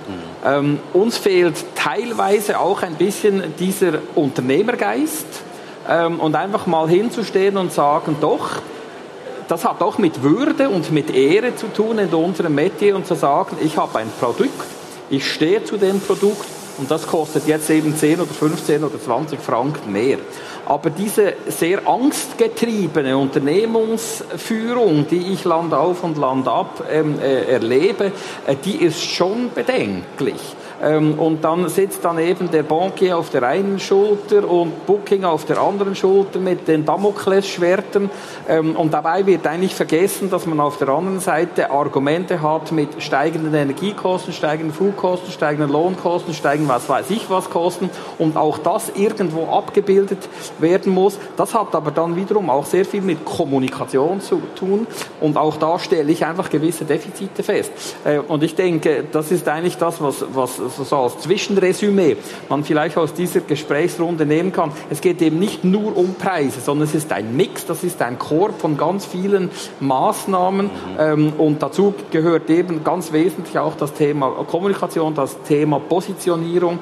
Uns fehlt teilweise auch ein bisschen dieser Unternehmergeist und einfach mal hinzustehen und sagen, doch, das hat auch mit Würde und mit Ehre zu tun in unserem Metier und zu sagen, ich habe ein Produkt, ich stehe zu dem Produkt und das kostet jetzt eben 10 oder 15 oder 20 Franken mehr. Aber diese sehr angstgetriebene Unternehmungsführung, die ich Land auf und Land ab erlebe, die ist schon bedenklich. Und dann sitzt dann eben der Bankier auf der einen Schulter und Booking auf der anderen Schulter mit den Damoklesschwertern. Und dabei wird eigentlich vergessen, dass man auf der anderen Seite Argumente hat mit steigenden Energiekosten, steigenden Flugkosten, steigenden Lohnkosten, steigenden was weiß ich was Kosten und auch das irgendwo abgebildet werden muss. Das hat aber dann wiederum auch sehr viel mit Kommunikation zu tun und auch da stelle ich einfach gewisse Defizite fest. Und ich denke, das ist eigentlich das, was so als Zwischenresümee man vielleicht aus dieser Gesprächsrunde nehmen kann. Es geht eben nicht nur um Preise, sondern es ist ein Mix, das ist ein Korb von ganz vielen Maßnahmen und dazu gehört eben ganz wesentlich auch das Thema Kommunikation, das Thema Positionierung,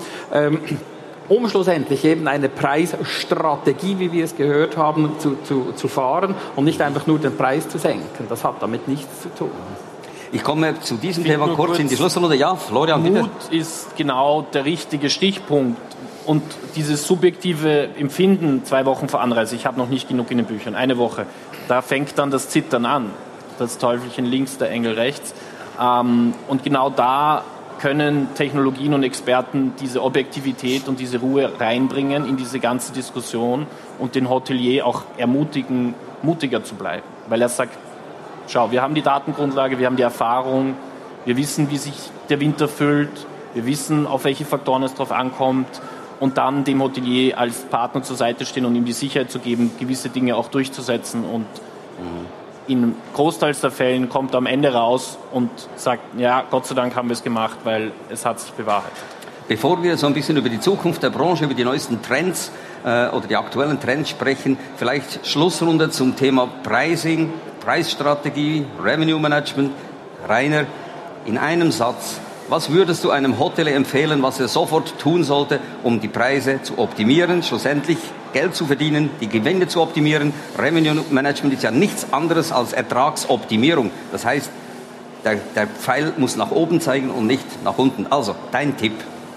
um schlussendlich eben eine Preisstrategie, wie wir es gehört haben, zu fahren und nicht einfach nur den Preis zu senken. Das hat damit nichts zu tun. Ich komme zu diesem Thema kurz in die Schlussrunde. Ja, Florian, bitte. Mut ist genau der richtige Stichpunkt. Und dieses subjektive Empfinden 2 Wochen vor Anreise, ich habe noch nicht genug in den Büchern, 1 Woche, da fängt dann das Zittern an. Das Teufelchen links, der Engel rechts. Und genau da können Technologien und Experten diese Objektivität und diese Ruhe reinbringen in diese ganze Diskussion und den Hotelier auch ermutigen, mutiger zu bleiben. Weil er sagt, schau, wir haben die Datengrundlage, wir haben die Erfahrung, wir wissen, wie sich der Winter füllt, wir wissen, auf welche Faktoren es drauf ankommt und dann dem Hotelier als Partner zur Seite stehen und ihm die Sicherheit zu geben, gewisse Dinge auch durchzusetzen und in Großteils der Fällen kommt er am Ende raus und sagt, ja, Gott sei Dank haben wir es gemacht, weil es hat sich bewahrheitet. Bevor wir so ein bisschen über die Zukunft der Branche, über die neuesten Trends oder die aktuellen Trends sprechen, vielleicht Schlussrunde zum Thema Pricing, Preisstrategie, Revenue Management. Rainer, in einem Satz, was würdest du einem Hotelier empfehlen, was er sofort tun sollte, um die Preise zu optimieren, schlussendlich Geld zu verdienen, die Gewinne zu optimieren? Revenue Management ist ja nichts anderes als Ertragsoptimierung. Das heißt, der Pfeil muss nach oben zeigen und nicht nach unten. Also, dein Tipp.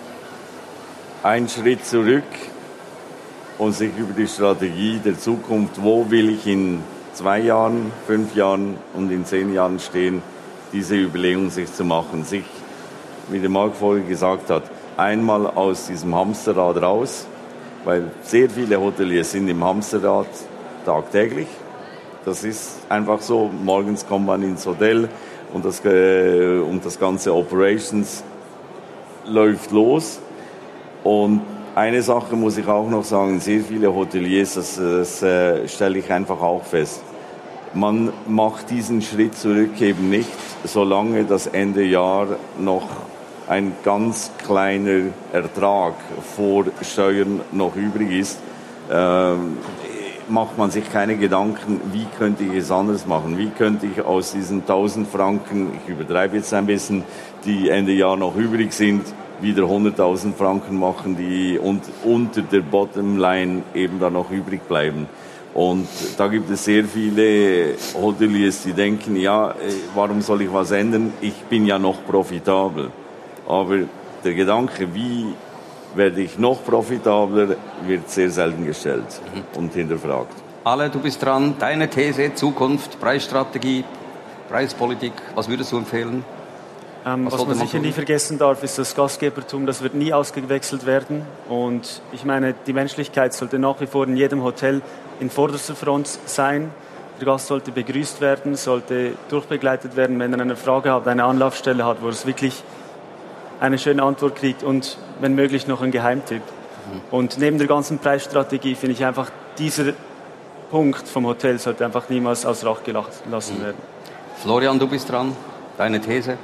Ein Schritt zurück und sich über die Strategie der Zukunft, wo will ich in 2 Jahren, 5 Jahren und in 10 Jahren stehen, diese Überlegung sich zu machen, sich, wie der Marc vorhin gesagt hat, einmal aus diesem Hamsterrad raus, weil sehr viele Hoteliers sind im Hamsterrad tagtäglich. Das ist einfach so, morgens kommt man ins Hotel und das ganze Operations läuft los und eine Sache muss ich auch noch sagen, sehr viele Hoteliers, das stelle ich einfach auch fest. Man macht diesen Schritt zurück eben nicht, solange das Ende Jahr noch ein ganz kleiner Ertrag vor Steuern noch übrig ist. Macht man sich keine Gedanken, wie könnte ich es anders machen? Wie könnte ich aus diesen 1000 Franken, ich übertreibe jetzt ein bisschen, die Ende Jahr noch übrig sind, wieder 100.000 Franken machen, die unter der Bottomline eben da noch übrig bleiben. Und da gibt es sehr viele Hoteliers, die denken, ja, warum soll ich was ändern? Ich bin ja noch profitabel. Aber der Gedanke, wie werde ich noch profitabler, wird sehr selten gestellt und hinterfragt. Ale, du bist dran. Deine These, Zukunft, Preisstrategie, Preispolitik, was würdest du empfehlen? Was man sicher nie vergessen darf, ist das Gastgebertum. Das wird nie ausgewechselt werden. Und ich meine, die Menschlichkeit sollte nach wie vor in jedem Hotel in vorderster Front sein. Der Gast sollte begrüßt werden, sollte durchbegleitet werden, wenn er eine Frage hat, eine Anlaufstelle hat, wo es wirklich eine schöne Antwort kriegt und wenn möglich noch ein Geheimtipp. Und neben der ganzen Preisstrategie finde ich einfach, dieser Punkt vom Hotel sollte einfach niemals außer Acht gelassen werden. Florian, du bist dran. Deine These?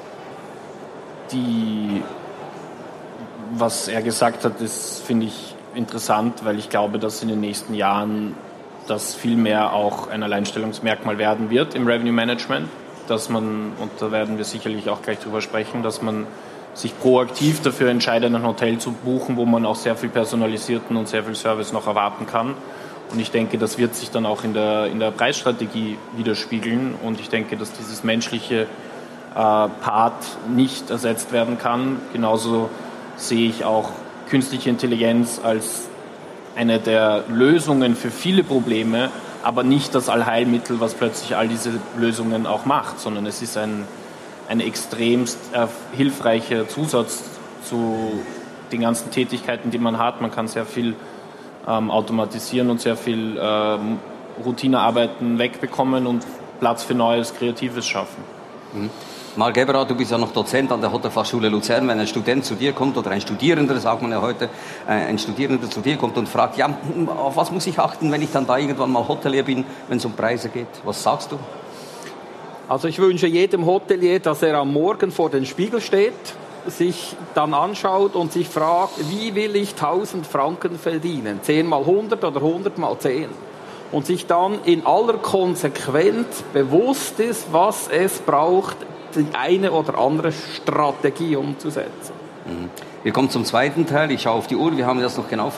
Was er gesagt hat, ist, finde ich, interessant, weil ich glaube, dass in den nächsten Jahren das viel mehr auch ein Alleinstellungsmerkmal werden wird im Revenue Management, dass man, und da werden wir sicherlich auch gleich drüber sprechen, dass man sich proaktiv dafür entscheidet, ein Hotel zu buchen, wo man auch sehr viel personalisierten und sehr viel Service noch erwarten kann. Und ich denke, das wird sich dann auch in der Preisstrategie widerspiegeln. Und ich denke, dass dieses menschliche Part nicht ersetzt werden kann. Genauso sehe ich auch künstliche Intelligenz als eine der Lösungen für viele Probleme, aber nicht das Allheilmittel, was plötzlich all diese Lösungen auch macht, sondern es ist ein extremst hilfreicher Zusatz zu den ganzen Tätigkeiten, die man hat. Man kann sehr viel automatisieren und sehr viel Routinearbeiten wegbekommen und Platz für Neues, Kreatives schaffen. Marc Eberhard, du bist ja noch Dozent an der Hotelfachschule Luzern. Wenn ein Student zu dir kommt oder ein Studierender, sagt man ja heute, ein Studierender zu dir kommt und fragt, ja, auf was muss ich achten, wenn ich dann da irgendwann mal Hotelier bin, wenn es um Preise geht? Was sagst du? Also ich wünsche jedem Hotelier, dass er am Morgen vor dem Spiegel steht, sich dann anschaut und sich fragt, wie will ich 1000 Franken verdienen? 10 mal 100 oder 100 mal 10? Und sich dann in aller Konsequenz bewusst ist, was es braucht, die eine oder andere Strategie umzusetzen. Wir kommen zum zweiten Teil. Ich schaue auf die Uhr. Wir haben jetzt noch genau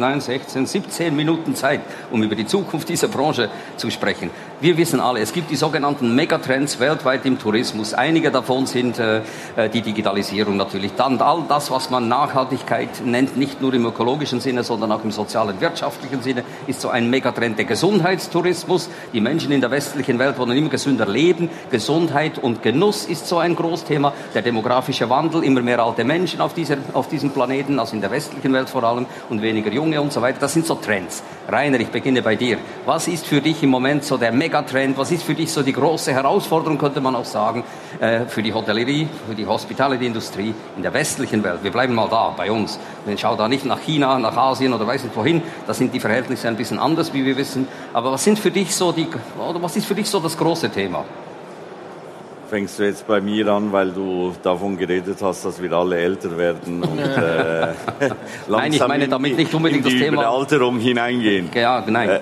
17 Minuten Zeit, um über die Zukunft dieser Branche zu sprechen. Wir wissen alle, es gibt die sogenannten Megatrends weltweit im Tourismus. Einige davon sind die Digitalisierung natürlich. Dann all das, was man Nachhaltigkeit nennt, nicht nur im ökologischen Sinne, sondern auch im sozialen, wirtschaftlichen Sinne, ist so ein Megatrend. Der Gesundheitstourismus. Die Menschen in der westlichen Welt wollen immer gesünder leben. Gesundheit und Genuss ist so ein Großthema. Der demografische Wandel, immer mehr alte Menschen auf diesem Planeten, also in der westlichen Welt vor allem, und weniger junge und so weiter. Das sind so Trends. Rainer, ich beginne bei dir. Was ist für dich im Moment so der Megatrend? Was ist für dich so die große Herausforderung, könnte man auch sagen, für die Hotellerie, für die Hospitality-Industrie in der westlichen Welt? Wir bleiben mal da, bei uns. Schau da nicht nach China, nach Asien oder weiß nicht wohin. Da sind die Verhältnisse ein bisschen anders, wie wir wissen. Aber was ist für dich so das große Thema? Fängst du jetzt bei mir an, weil du davon geredet hast, dass wir alle älter werden und nein, ich meine damit nicht unbedingt das Thema Alterung hineingehen. Ja, nein.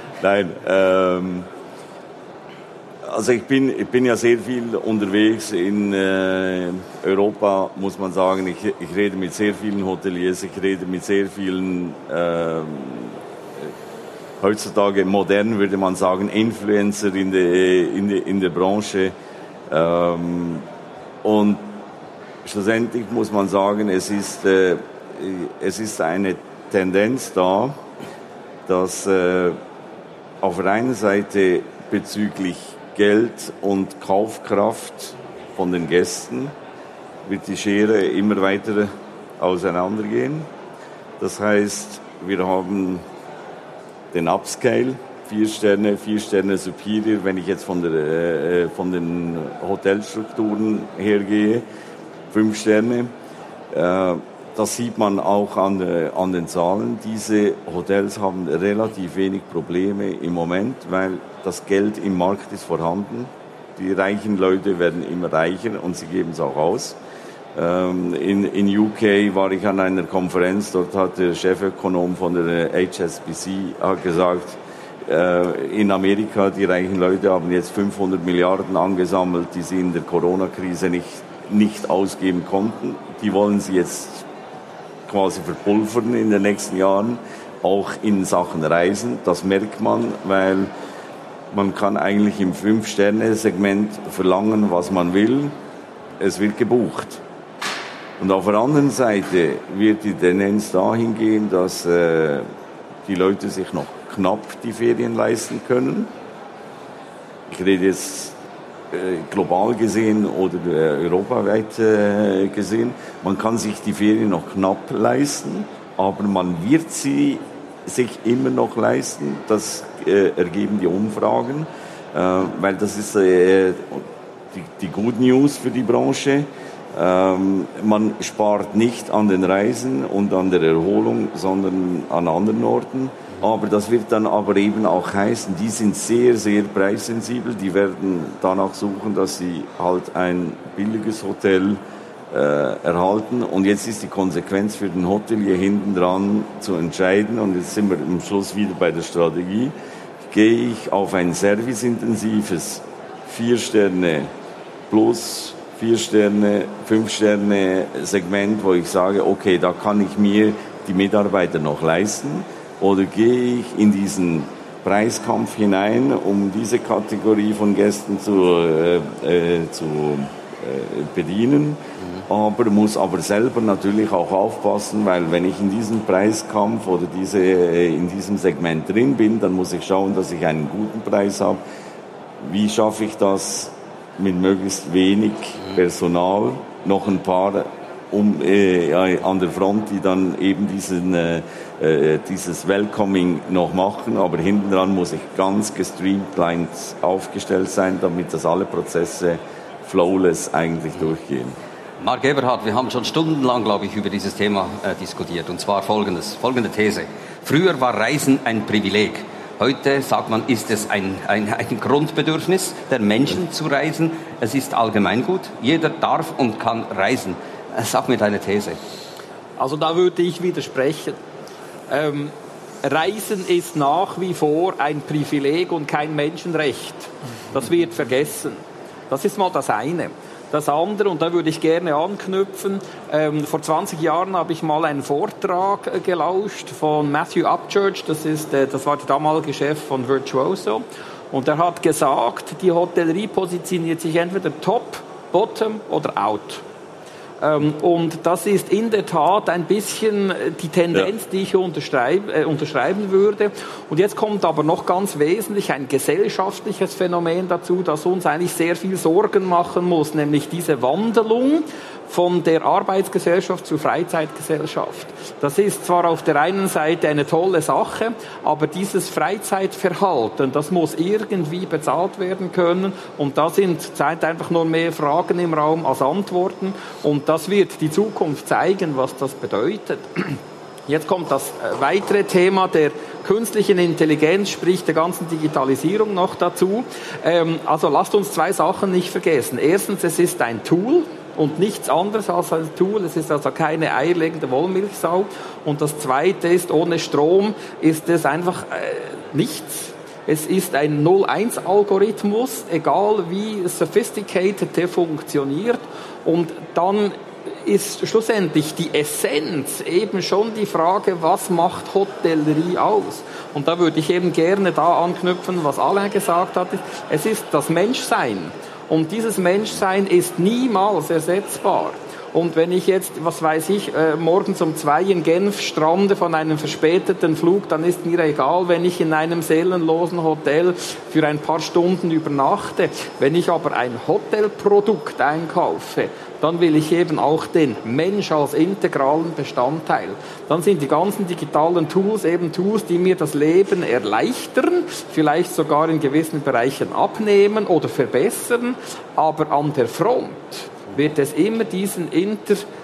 Nein. Also ich bin ja sehr viel unterwegs in Europa, muss man sagen. Ich rede mit sehr vielen Hoteliers, ich rede mit sehr vielen heutzutage modern würde man sagen Influencer in der Branche. Und schlussendlich muss man sagen, es ist eine Tendenz da, dass auf der einen Seite bezüglich Geld und Kaufkraft von den Gästen wird die Schere immer weiter auseinandergehen. Das heißt, wir haben den Upscale, 4 Sterne Superior, wenn ich jetzt von den Hotelstrukturen hergehe, 5 Sterne. das sieht man auch an den Zahlen. Diese Hotels haben relativ wenig Probleme im Moment, weil das Geld im Markt ist vorhanden. Die reichen Leute werden immer reicher und sie geben es auch aus. In UK war ich an einer Konferenz, dort hat der Chefökonom von der HSBC gesagt, in Amerika, die reichen Leute haben jetzt 500 Milliarden angesammelt, die sie in der Corona-Krise nicht ausgeben konnten. Die wollen sie jetzt quasi verpulvern in den nächsten Jahren, auch in Sachen Reisen. Das merkt man, weil man kann eigentlich im 5-Sterne-Segment verlangen, was man will. Es wird gebucht. Und auf der anderen Seite wird die Tendenz dahin gehen, dass die Leute sich noch knapp die Ferien leisten können. Ich rede jetzt global gesehen oder europaweit gesehen. Man kann sich die Ferien noch knapp leisten, aber man wird sie sich immer noch leisten. Das ergeben die Umfragen, weil das ist die Good News für die Branche. Man spart nicht an den Reisen und an der Erholung, sondern an anderen Orten. Aber das wird dann aber eben auch heißen, die sind sehr, sehr preissensibel. Die werden danach suchen, dass sie halt ein billiges Hotel erhalten. Und jetzt ist die Konsequenz für den Hotelier hinten dran zu entscheiden. Und jetzt sind wir am Schluss wieder bei der Strategie. Gehe ich auf ein serviceintensives 4 Sterne plus 4 Sterne, 5 Sterne Segment, wo ich sage, okay, da kann ich mir die Mitarbeiter noch leisten. Oder gehe ich in diesen Preiskampf hinein, um diese Kategorie von Gästen zu bedienen, aber muss aber selber natürlich auch aufpassen, weil wenn ich in diesem Preiskampf oder in diesem Segment drin bin, dann muss ich schauen, dass ich einen guten Preis habe. Wie schaffe ich das mit möglichst wenig Personal, noch ein paar an der Front, die dann eben dieses Welcoming noch machen, aber hinten dran muss ich ganz gestreamlined aufgestellt sein, damit das alle Prozesse flawless eigentlich durchgehen. Marc Eberhard, wir haben schon stundenlang, glaube ich, über dieses Thema diskutiert, und zwar folgende These. Früher war Reisen ein Privileg. Heute, sagt man, ist es ein Grundbedürfnis der Menschen zu reisen. Es ist Allgemeingut. Jeder darf und kann reisen. Sag mir deine These. Also da würde ich widersprechen. Reisen ist nach wie vor ein Privileg und kein Menschenrecht. Das wird vergessen. Das ist mal das eine. Das andere, und da würde ich gerne anknüpfen, vor 20 Jahren habe ich mal einen Vortrag gelauscht von Matthew Upchurch, das war der damalige Chef von Virtuoso, und er hat gesagt, die Hotellerie positioniert sich entweder top, bottom oder out. Und das ist in der Tat ein bisschen die Tendenz, die ich unterschreiben würde. Und jetzt kommt aber noch ganz wesentlich ein gesellschaftliches Phänomen dazu, das uns eigentlich sehr viel Sorgen machen muss, nämlich diese Wandelung von der Arbeitsgesellschaft zur Freizeitgesellschaft. Das ist zwar auf der einen Seite eine tolle Sache, aber dieses Freizeitverhalten, das muss irgendwie bezahlt werden können, und da sind zurzeit einfach nur mehr Fragen im Raum als Antworten, und das wird die Zukunft zeigen, was das bedeutet. Jetzt kommt das weitere Thema der künstlichen Intelligenz, sprich der ganzen Digitalisierung noch dazu. Also lasst uns 2 Sachen nicht vergessen. Erstens, es ist ein Tool und nichts anderes als ein Tool. Es ist also keine eierlegende Wollmilchsau. Und das Zweite ist, ohne Strom ist es einfach nichts. Es ist ein 0-1-Algorithmus, egal wie sophisticated der funktioniert. Und dann ist schlussendlich die Essenz eben schon die Frage, was macht Hotellerie aus? Und da würde ich eben gerne da anknüpfen, was Alain gesagt hat. Es ist das Menschsein. Und dieses Menschsein ist niemals ersetzbar. Und wenn ich jetzt, morgens um 2 in Genf strande von einem verspäteten Flug, dann ist mir egal, wenn ich in einem seelenlosen Hotel für ein paar Stunden übernachte. Wenn ich aber ein Hotelprodukt einkaufe, dann will ich eben auch den Mensch als integralen Bestandteil. Dann sind die ganzen digitalen Tools eben Tools, die mir das Leben erleichtern, vielleicht sogar in gewissen Bereichen abnehmen oder verbessern, aber an der Front wird es immer diesen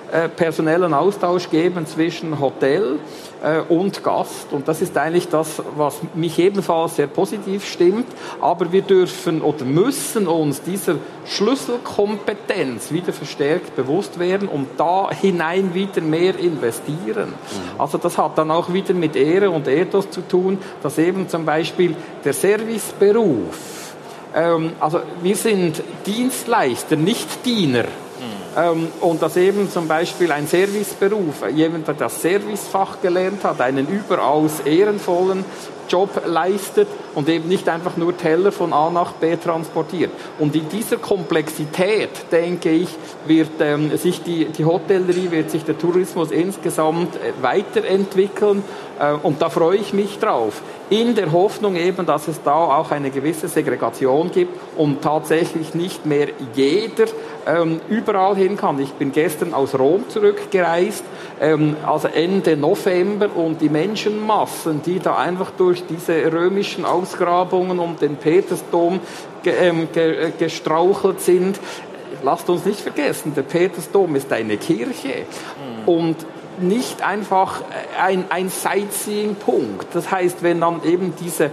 personellen Austausch geben zwischen Hotel und Gast. Und das ist eigentlich das, was mich ebenfalls sehr positiv stimmt. Aber wir dürfen oder müssen uns dieser Schlüsselkompetenz wieder verstärkt bewusst werden und da hinein wieder mehr investieren. Also das hat dann auch wieder mit Ehre und Ethos zu tun, dass eben zum Beispiel der Serviceberuf, also wir sind Dienstleister, nicht Diener. Und dass eben zum Beispiel ein Serviceberuf, jemand, der das Servicefach gelernt hat, einen überaus ehrenvollen Job leistet und eben nicht einfach nur Teller von A nach B transportiert. Und in dieser Komplexität, denke ich, wird sich die Hotellerie, wird sich der Tourismus insgesamt weiterentwickeln. Und da freue ich mich drauf. In der Hoffnung eben, dass es da auch eine gewisse Segregation gibt und tatsächlich nicht mehr jeder überall hin kann. Ich bin gestern aus Rom zurückgereist, also Ende November, und die Menschenmassen, die da einfach durch diese römischen Ausgrabungen um den Petersdom gestrauchelt sind. Lasst uns nicht vergessen, der Petersdom ist eine Kirche und nicht einfach ein Sightseeing-Punkt. Das heißt, wenn dann eben diese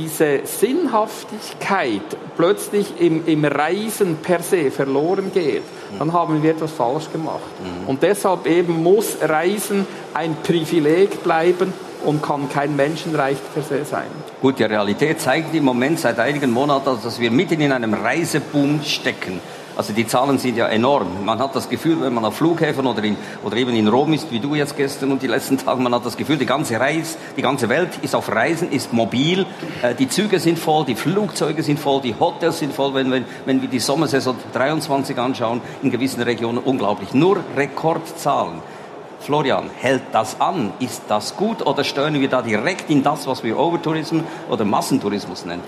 Sinnhaftigkeit plötzlich im Reisen per se verloren geht, dann haben wir etwas falsch gemacht. Und deshalb eben muss Reisen ein Privileg bleiben und kann kein Menschenrecht per se sein. Gut, die Realität zeigt im Moment seit einigen Monaten, dass wir mitten in einem Reiseboom stecken. Also die Zahlen sind ja enorm. Man hat das Gefühl, wenn man auf Flughäfen oder eben in Rom ist, wie du jetzt gestern und die letzten Tage, man hat das Gefühl, die ganze Welt ist auf Reisen, ist mobil. Die Züge sind voll, die Flugzeuge sind voll, die Hotels sind voll. Wenn wir die Sommersaison 23 anschauen, in gewissen Regionen unglaublich. Nur Rekordzahlen. Florian, hält das an? Ist das gut oder steuern wir da direkt in das, was wir Overtourism oder Massentourismus nennen?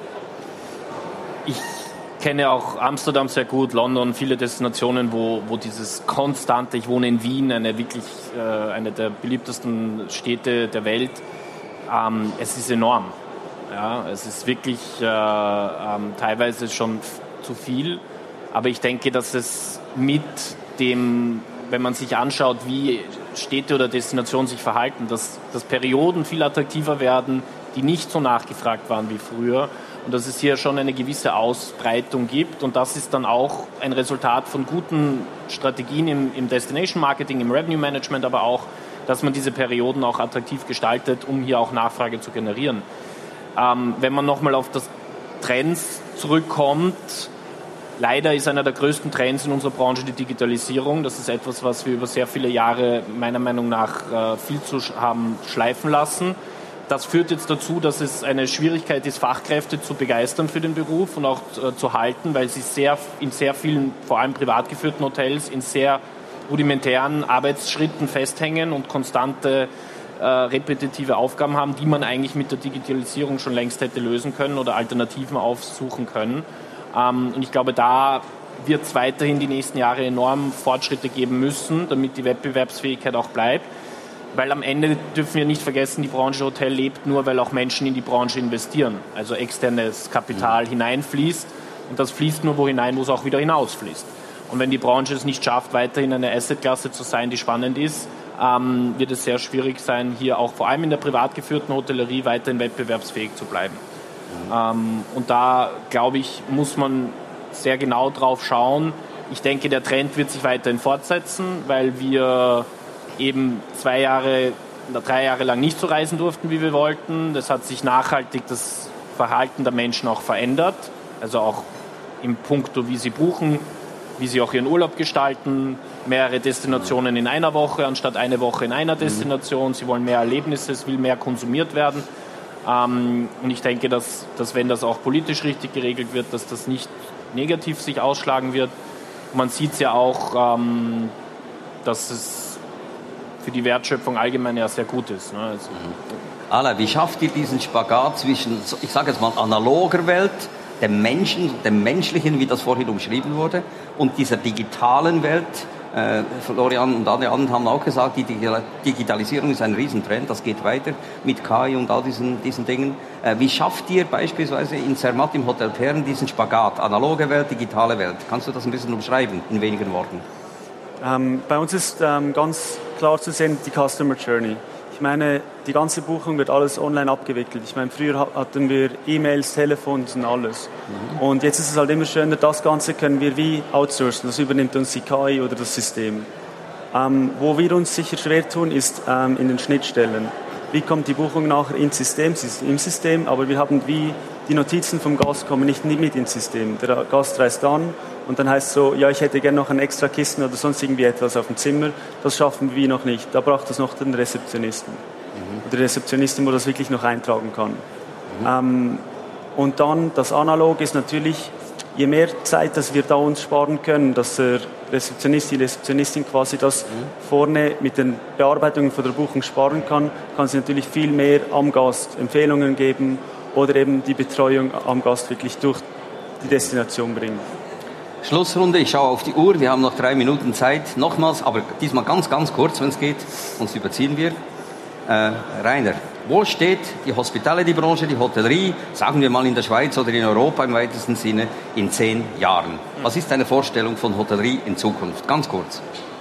Ich kenne auch Amsterdam sehr gut, London, viele Destinationen, wo dieses konstante, ich wohne in Wien, eine der beliebtesten Städte der Welt, es ist enorm. Ja, es ist wirklich teilweise schon zu viel, aber ich denke, dass es mit dem, wenn man sich anschaut, wie Städte oder Destinationen sich verhalten, dass Perioden viel attraktiver werden, die nicht so nachgefragt waren wie früher. Und dass es hier schon eine gewisse Ausbreitung gibt. Und das ist dann auch ein Resultat von guten Strategien im Destination Marketing, im Revenue Management, aber auch, dass man diese Perioden auch attraktiv gestaltet, um hier auch Nachfrage zu generieren. Wenn man nochmal auf das Trends zurückkommt, leider ist einer der größten Trends in unserer Branche die Digitalisierung. Das ist etwas, was wir über sehr viele Jahre meiner Meinung nach viel zu haben schleifen lassen. Das führt jetzt dazu, dass es eine Schwierigkeit ist, Fachkräfte zu begeistern für den Beruf und auch zu halten, weil sie in sehr vielen, vor allem privat geführten Hotels, in sehr rudimentären Arbeitsschritten festhängen und konstante repetitive Aufgaben haben, die man eigentlich mit der Digitalisierung schon längst hätte lösen können oder Alternativen aufsuchen können. Und ich glaube, da wird es weiterhin die nächsten Jahre enorm Fortschritte geben müssen, damit die Wettbewerbsfähigkeit auch bleibt. Weil am Ende dürfen wir nicht vergessen, die Branche Hotel lebt nur, weil auch Menschen in die Branche investieren. Also externes Kapital hineinfließt und das fließt nur wo hinein, wo es auch wieder hinausfließt. Und wenn die Branche es nicht schafft, weiterhin eine Assetklasse zu sein, die spannend ist, wird es sehr schwierig sein, hier auch vor allem in der privat geführten Hotellerie weiterhin wettbewerbsfähig zu bleiben. Und da, glaube ich, muss man sehr genau drauf schauen. Ich denke, der Trend wird sich weiterhin fortsetzen, weil wir eben 3 Jahre lang nicht so reisen durften, wie wir wollten. Das hat sich nachhaltig das Verhalten der Menschen auch verändert. Also auch im Punkto, wie sie buchen, wie sie auch ihren Urlaub gestalten. Mehrere Destinationen in einer Woche anstatt eine Woche in einer Destination. Sie wollen mehr Erlebnisse, es will mehr konsumiert werden. Und ich denke, dass wenn das auch politisch richtig geregelt wird, dass das nicht negativ sich ausschlagen wird. Man sieht es ja auch, dass es für die Wertschöpfung allgemein ja sehr gut ist. Ne? Also Alain, wie schafft ihr diesen Spagat zwischen, ich sage jetzt mal, analoger Welt, dem Menschen, dem Menschlichen, wie das vorhin umschrieben wurde, und dieser digitalen Welt? Florian und alle anderen haben auch gesagt, die Digitalisierung ist ein Riesentrend, das geht weiter mit KI und all diesen Dingen. Wie schafft ihr beispielsweise in Zermatt im Hotel Perren diesen Spagat, analoge Welt, digitale Welt? Kannst du das ein bisschen umschreiben in wenigen Worten? Bei uns ist ganz klar zu sehen die Customer Journey. Ich meine, die ganze Buchung wird alles online abgewickelt. Ich meine, früher hatten wir E-Mails, Telefons und alles. Und jetzt ist es halt immer schöner, das Ganze können wir wie outsourcen. Das übernimmt uns die KI oder das System. Wo wir uns sicher schwer tun, ist in den Schnittstellen. Wie kommt die Buchung nachher ins System? Sie ist im System, aber wir haben wie die Notizen vom Gast kommen nicht mit ins System. Der Gast reist an und dann heißt es so, ja, ich hätte gerne noch ein extra Kissen oder sonst irgendwie etwas auf dem Zimmer. Das schaffen wir noch nicht. Da braucht es noch den Rezeptionisten. Oder die Rezeptionistin, wo das wirklich noch eintragen kann. Und dann das Analog ist natürlich, je mehr Zeit, dass wir da uns sparen können, dass der Rezeptionist, die Rezeptionistin quasi das vorne mit den Bearbeitungen von der Buchung sparen kann sie natürlich viel mehr am Gast Empfehlungen geben oder eben die Betreuung am Gast wirklich durch die Destination bringen. Schlussrunde, ich schaue auf die Uhr, wir haben noch 3 Minuten Zeit. Nochmals, aber diesmal ganz, ganz kurz, wenn es geht, sonst überziehen wir. Rainer, wo steht die Hospitality-Branche, die Hotellerie, sagen wir mal in der Schweiz oder in Europa im weitesten Sinne, in 10 Jahren? Was ist deine Vorstellung von Hotellerie in Zukunft? Ganz kurz.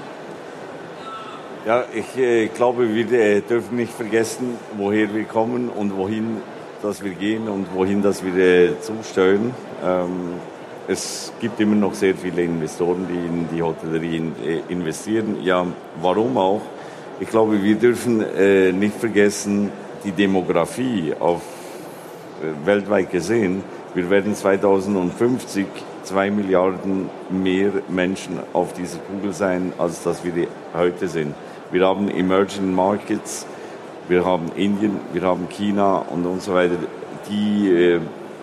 Ja, ich glaube, wir dürfen nicht vergessen, woher wir kommen und wohin dass wir gehen und wohin dass wir zusteuern. Es gibt immer noch sehr viele Investoren, die in die Hotellerie investieren. Ja, warum auch? Ich glaube, wir dürfen nicht vergessen, die Demografie weltweit gesehen. Wir werden 2050 2 Milliarden mehr Menschen auf dieser Kugel sein, als dass wir heute sind. Wir haben Emerging Markets, wir haben Indien, wir haben China und so weiter, die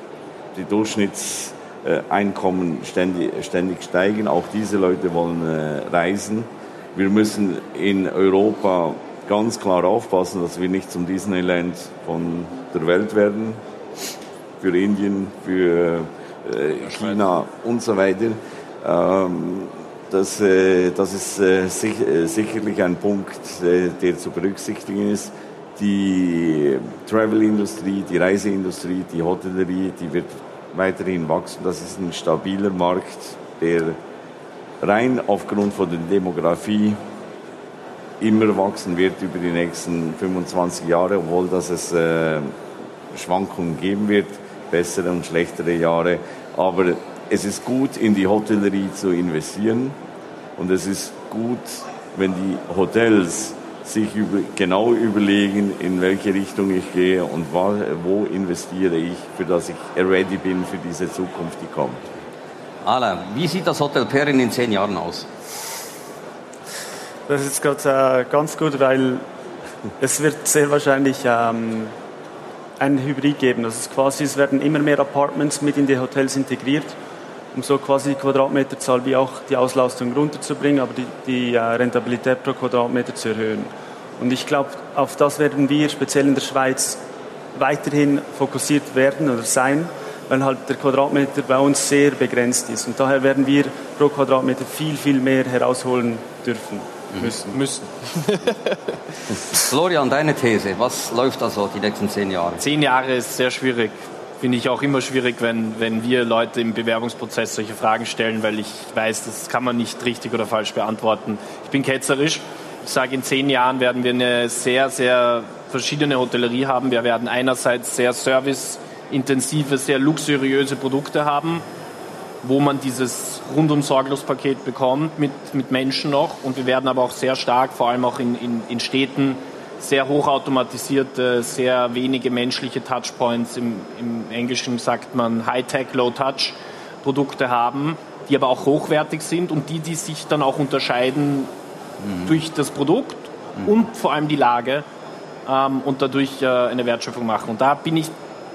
Durchschnittseinkommen ständig steigen. Auch diese Leute wollen reisen. Wir müssen in Europa ganz klar aufpassen, dass wir nicht zum Disneyland von der Welt werden. Für Indien, für China und so weiter. Das ist sicherlich ein Punkt, der zu berücksichtigen ist. Die Travel-Industrie, die Reiseindustrie, die Hotellerie, die wird weiterhin wachsen. Das ist ein stabiler Markt, der rein aufgrund von der Demografie immer wachsen wird über die nächsten 25 Jahre, obwohl dass es Schwankungen geben wird, bessere und schlechtere Jahre. Aber es ist gut, in die Hotellerie zu investieren und es ist gut, wenn die Hotels sich genau überlegen, in welche Richtung ich gehe und wo investiere ich, für dass ich ready bin für diese Zukunft, die kommt. Alain, wie sieht das Hotel Perrin in 10 Jahren aus? Das ist gerade ganz gut, weil es wird sehr wahrscheinlich einen Hybrid geben. Also es werden immer mehr Apartments mit in die Hotels integriert, um so quasi die Quadratmeterzahl wie auch die Auslastung runterzubringen, aber die Rentabilität pro Quadratmeter zu erhöhen. Und ich glaube, auf das werden wir speziell in der Schweiz weiterhin fokussiert werden oder sein, weil halt der Quadratmeter bei uns sehr begrenzt ist. Und daher werden wir pro Quadratmeter viel, viel mehr herausholen dürfen. Müssen. Florian, deine These, was läuft da so die nächsten 10 Jahre? 10 Jahre ist sehr schwierig. Finde ich auch immer schwierig, wenn wir Leute im Bewerbungsprozess solche Fragen stellen, weil ich weiß, das kann man nicht richtig oder falsch beantworten. Ich bin ketzerisch. Ich sage, in 10 Jahren werden wir eine sehr, sehr verschiedene Hotellerie haben. Wir werden einerseits sehr serviceintensive, sehr luxuriöse Produkte haben, wo man dieses Rundum-Sorglos-Paket bekommt mit Menschen noch. Und wir werden aber auch sehr stark, vor allem auch in Städten, sehr hochautomatisierte, sehr wenige menschliche Touchpoints, im Englischen sagt man High-Tech, Low-Touch Produkte haben, die aber auch hochwertig sind und die sich dann auch unterscheiden durch das Produkt und vor allem die Lage und dadurch eine Wertschöpfung machen. Und da bin ich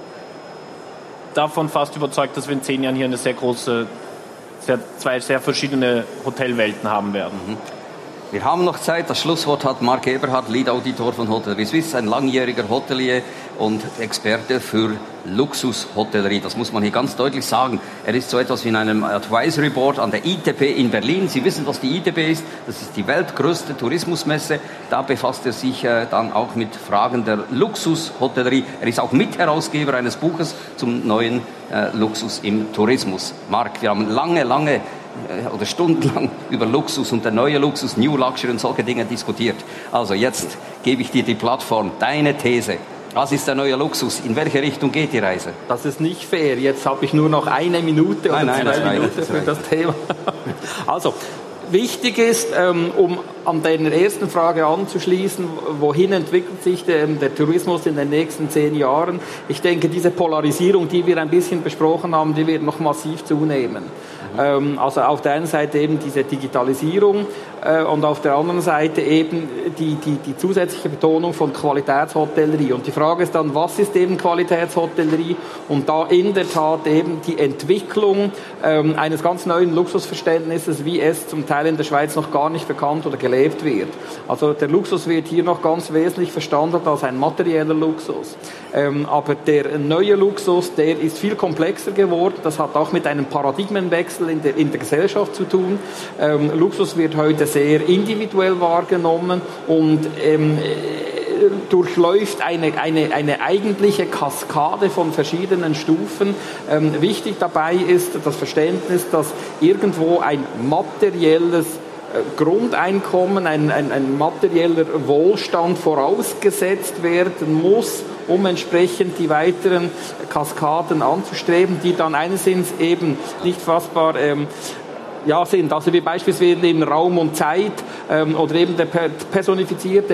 davon fast überzeugt, dass wir in 10 Jahren hier eine sehr große, zwei sehr verschiedene Hotelwelten haben werden. Wir haben noch Zeit. Das Schlusswort hat Marc Eberhard, Lead-Auditor von Hotellerie Suisse, ein langjähriger Hotelier und Experte für Luxushotellerie. Das muss man hier ganz deutlich sagen. Er ist so etwas wie in einem Advisory Board an der ITB in Berlin. Sie wissen, was die ITB ist. Das ist die weltgrößte Tourismusmesse. Da befasst er sich dann auch mit Fragen der Luxushotellerie. Er ist auch Mitherausgeber eines Buches zum neuen Luxus im Tourismus. Marc, wir haben lange oder stundenlang über Luxus und der neue Luxus, New Luxury und solche Dinge diskutiert. Also jetzt gebe ich dir die Plattform, deine These. Was ist der neue Luxus? In welche Richtung geht die Reise? Das ist nicht fair. Jetzt habe ich nur noch 1 Minute oder 2 Minuten für das Thema. Also, wichtig ist, um an deiner ersten Frage anzuschließen, wohin entwickelt sich der Tourismus in den nächsten 10 Jahren? Ich denke, diese Polarisierung, die wir ein bisschen besprochen haben, die wird noch massiv zunehmen. Also auf der einen Seite eben diese Digitalisierung und auf der anderen Seite eben die zusätzliche Betonung von Qualitätshotellerie. Und die Frage ist dann, was ist eben Qualitätshotellerie? Und da in der Tat eben die Entwicklung eines ganz neuen Luxusverständnisses, wie es zum Teil in der Schweiz noch gar nicht bekannt oder gelebt wird. Also der Luxus wird hier noch ganz wesentlich verstanden als ein materieller Luxus. Aber der neue Luxus, der ist viel komplexer geworden. Das hat auch mit einem Paradigmenwechsel in der Gesellschaft zu tun. Luxus wird heute sehr individuell wahrgenommen und durchläuft eine eigentliche Kaskade von verschiedenen Stufen. Wichtig dabei ist das Verständnis, dass irgendwo ein materielles Grundeinkommen, ein materieller Wohlstand vorausgesetzt werden muss, um entsprechend die weiteren Kaskaden anzustreben, die dann einerseits eben nicht fassbar sind, also wie beispielsweise eben Raum und Zeit oder eben der personifizierte,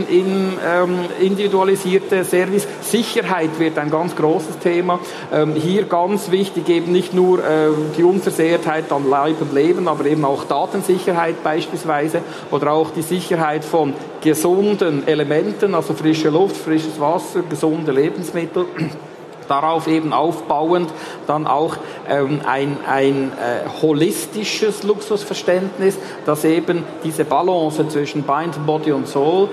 individualisierte Service. Sicherheit wird ein ganz großes Thema. Hier ganz wichtig eben nicht nur die Unversehrtheit an Leib und Leben, aber eben auch Datensicherheit beispielsweise oder auch die Sicherheit von gesunden Elementen, also frische Luft, frisches Wasser, gesunde Lebensmittel. Darauf eben aufbauend dann auch ein holistisches Luxusverständnis, das eben diese Balance zwischen Mind, Body und Soul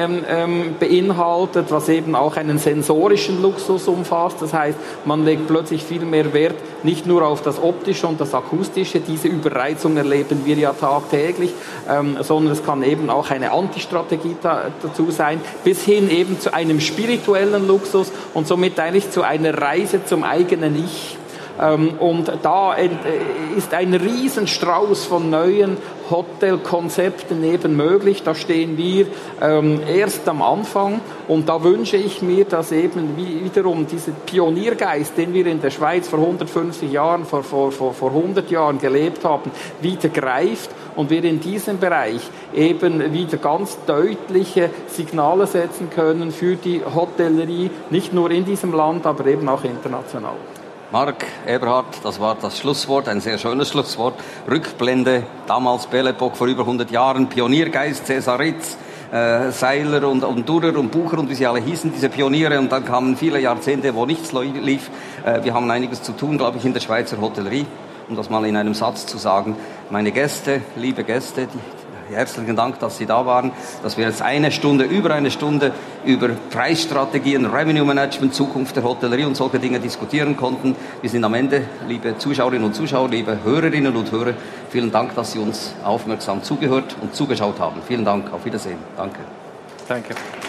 beinhaltet, was eben auch einen sensorischen Luxus umfasst. Das heißt, man legt plötzlich viel mehr Wert nicht nur auf das Optische und das Akustische, diese Überreizung erleben wir ja tagtäglich, sondern es kann eben auch eine Antistrategie dazu sein, bis hin eben zu einem spirituellen Luxus und somit eigentlich zu einer Reise zum eigenen Ich. Und da ist ein Riesenstrauß von neuen Hotelkonzepten eben möglich. Da stehen wir erst am Anfang und da wünsche ich mir, dass eben wiederum dieser Pioniergeist, den wir in der Schweiz vor 150 Jahren, vor 100 Jahren gelebt haben, wieder greift und wir in diesem Bereich eben wieder ganz deutliche Signale setzen können für die Hotellerie, nicht nur in diesem Land, aber eben auch international. Marc Eberhard, das war das Schlusswort, ein sehr schönes Schlusswort. Rückblende, damals Belle Epoque vor über 100 Jahren, Pioniergeist, Cäsar Ritz, Seiler und Durer und Bucher und wie sie alle hießen, diese Pioniere. Und dann kamen viele Jahrzehnte, wo nichts lief. Wir haben einiges zu tun, glaube ich, in der Schweizer Hotellerie. Um das mal in einem Satz zu sagen, meine Gäste, liebe Gäste, herzlichen Dank, dass Sie da waren, dass wir jetzt über eine Stunde über Preisstrategien, Revenue Management, Zukunft der Hotellerie und solche Dinge diskutieren konnten. Wir sind am Ende, liebe Zuschauerinnen und Zuschauer, liebe Hörerinnen und Hörer, vielen Dank, dass Sie uns aufmerksam zugehört und zugeschaut haben. Vielen Dank, auf Wiedersehen. Danke. Danke.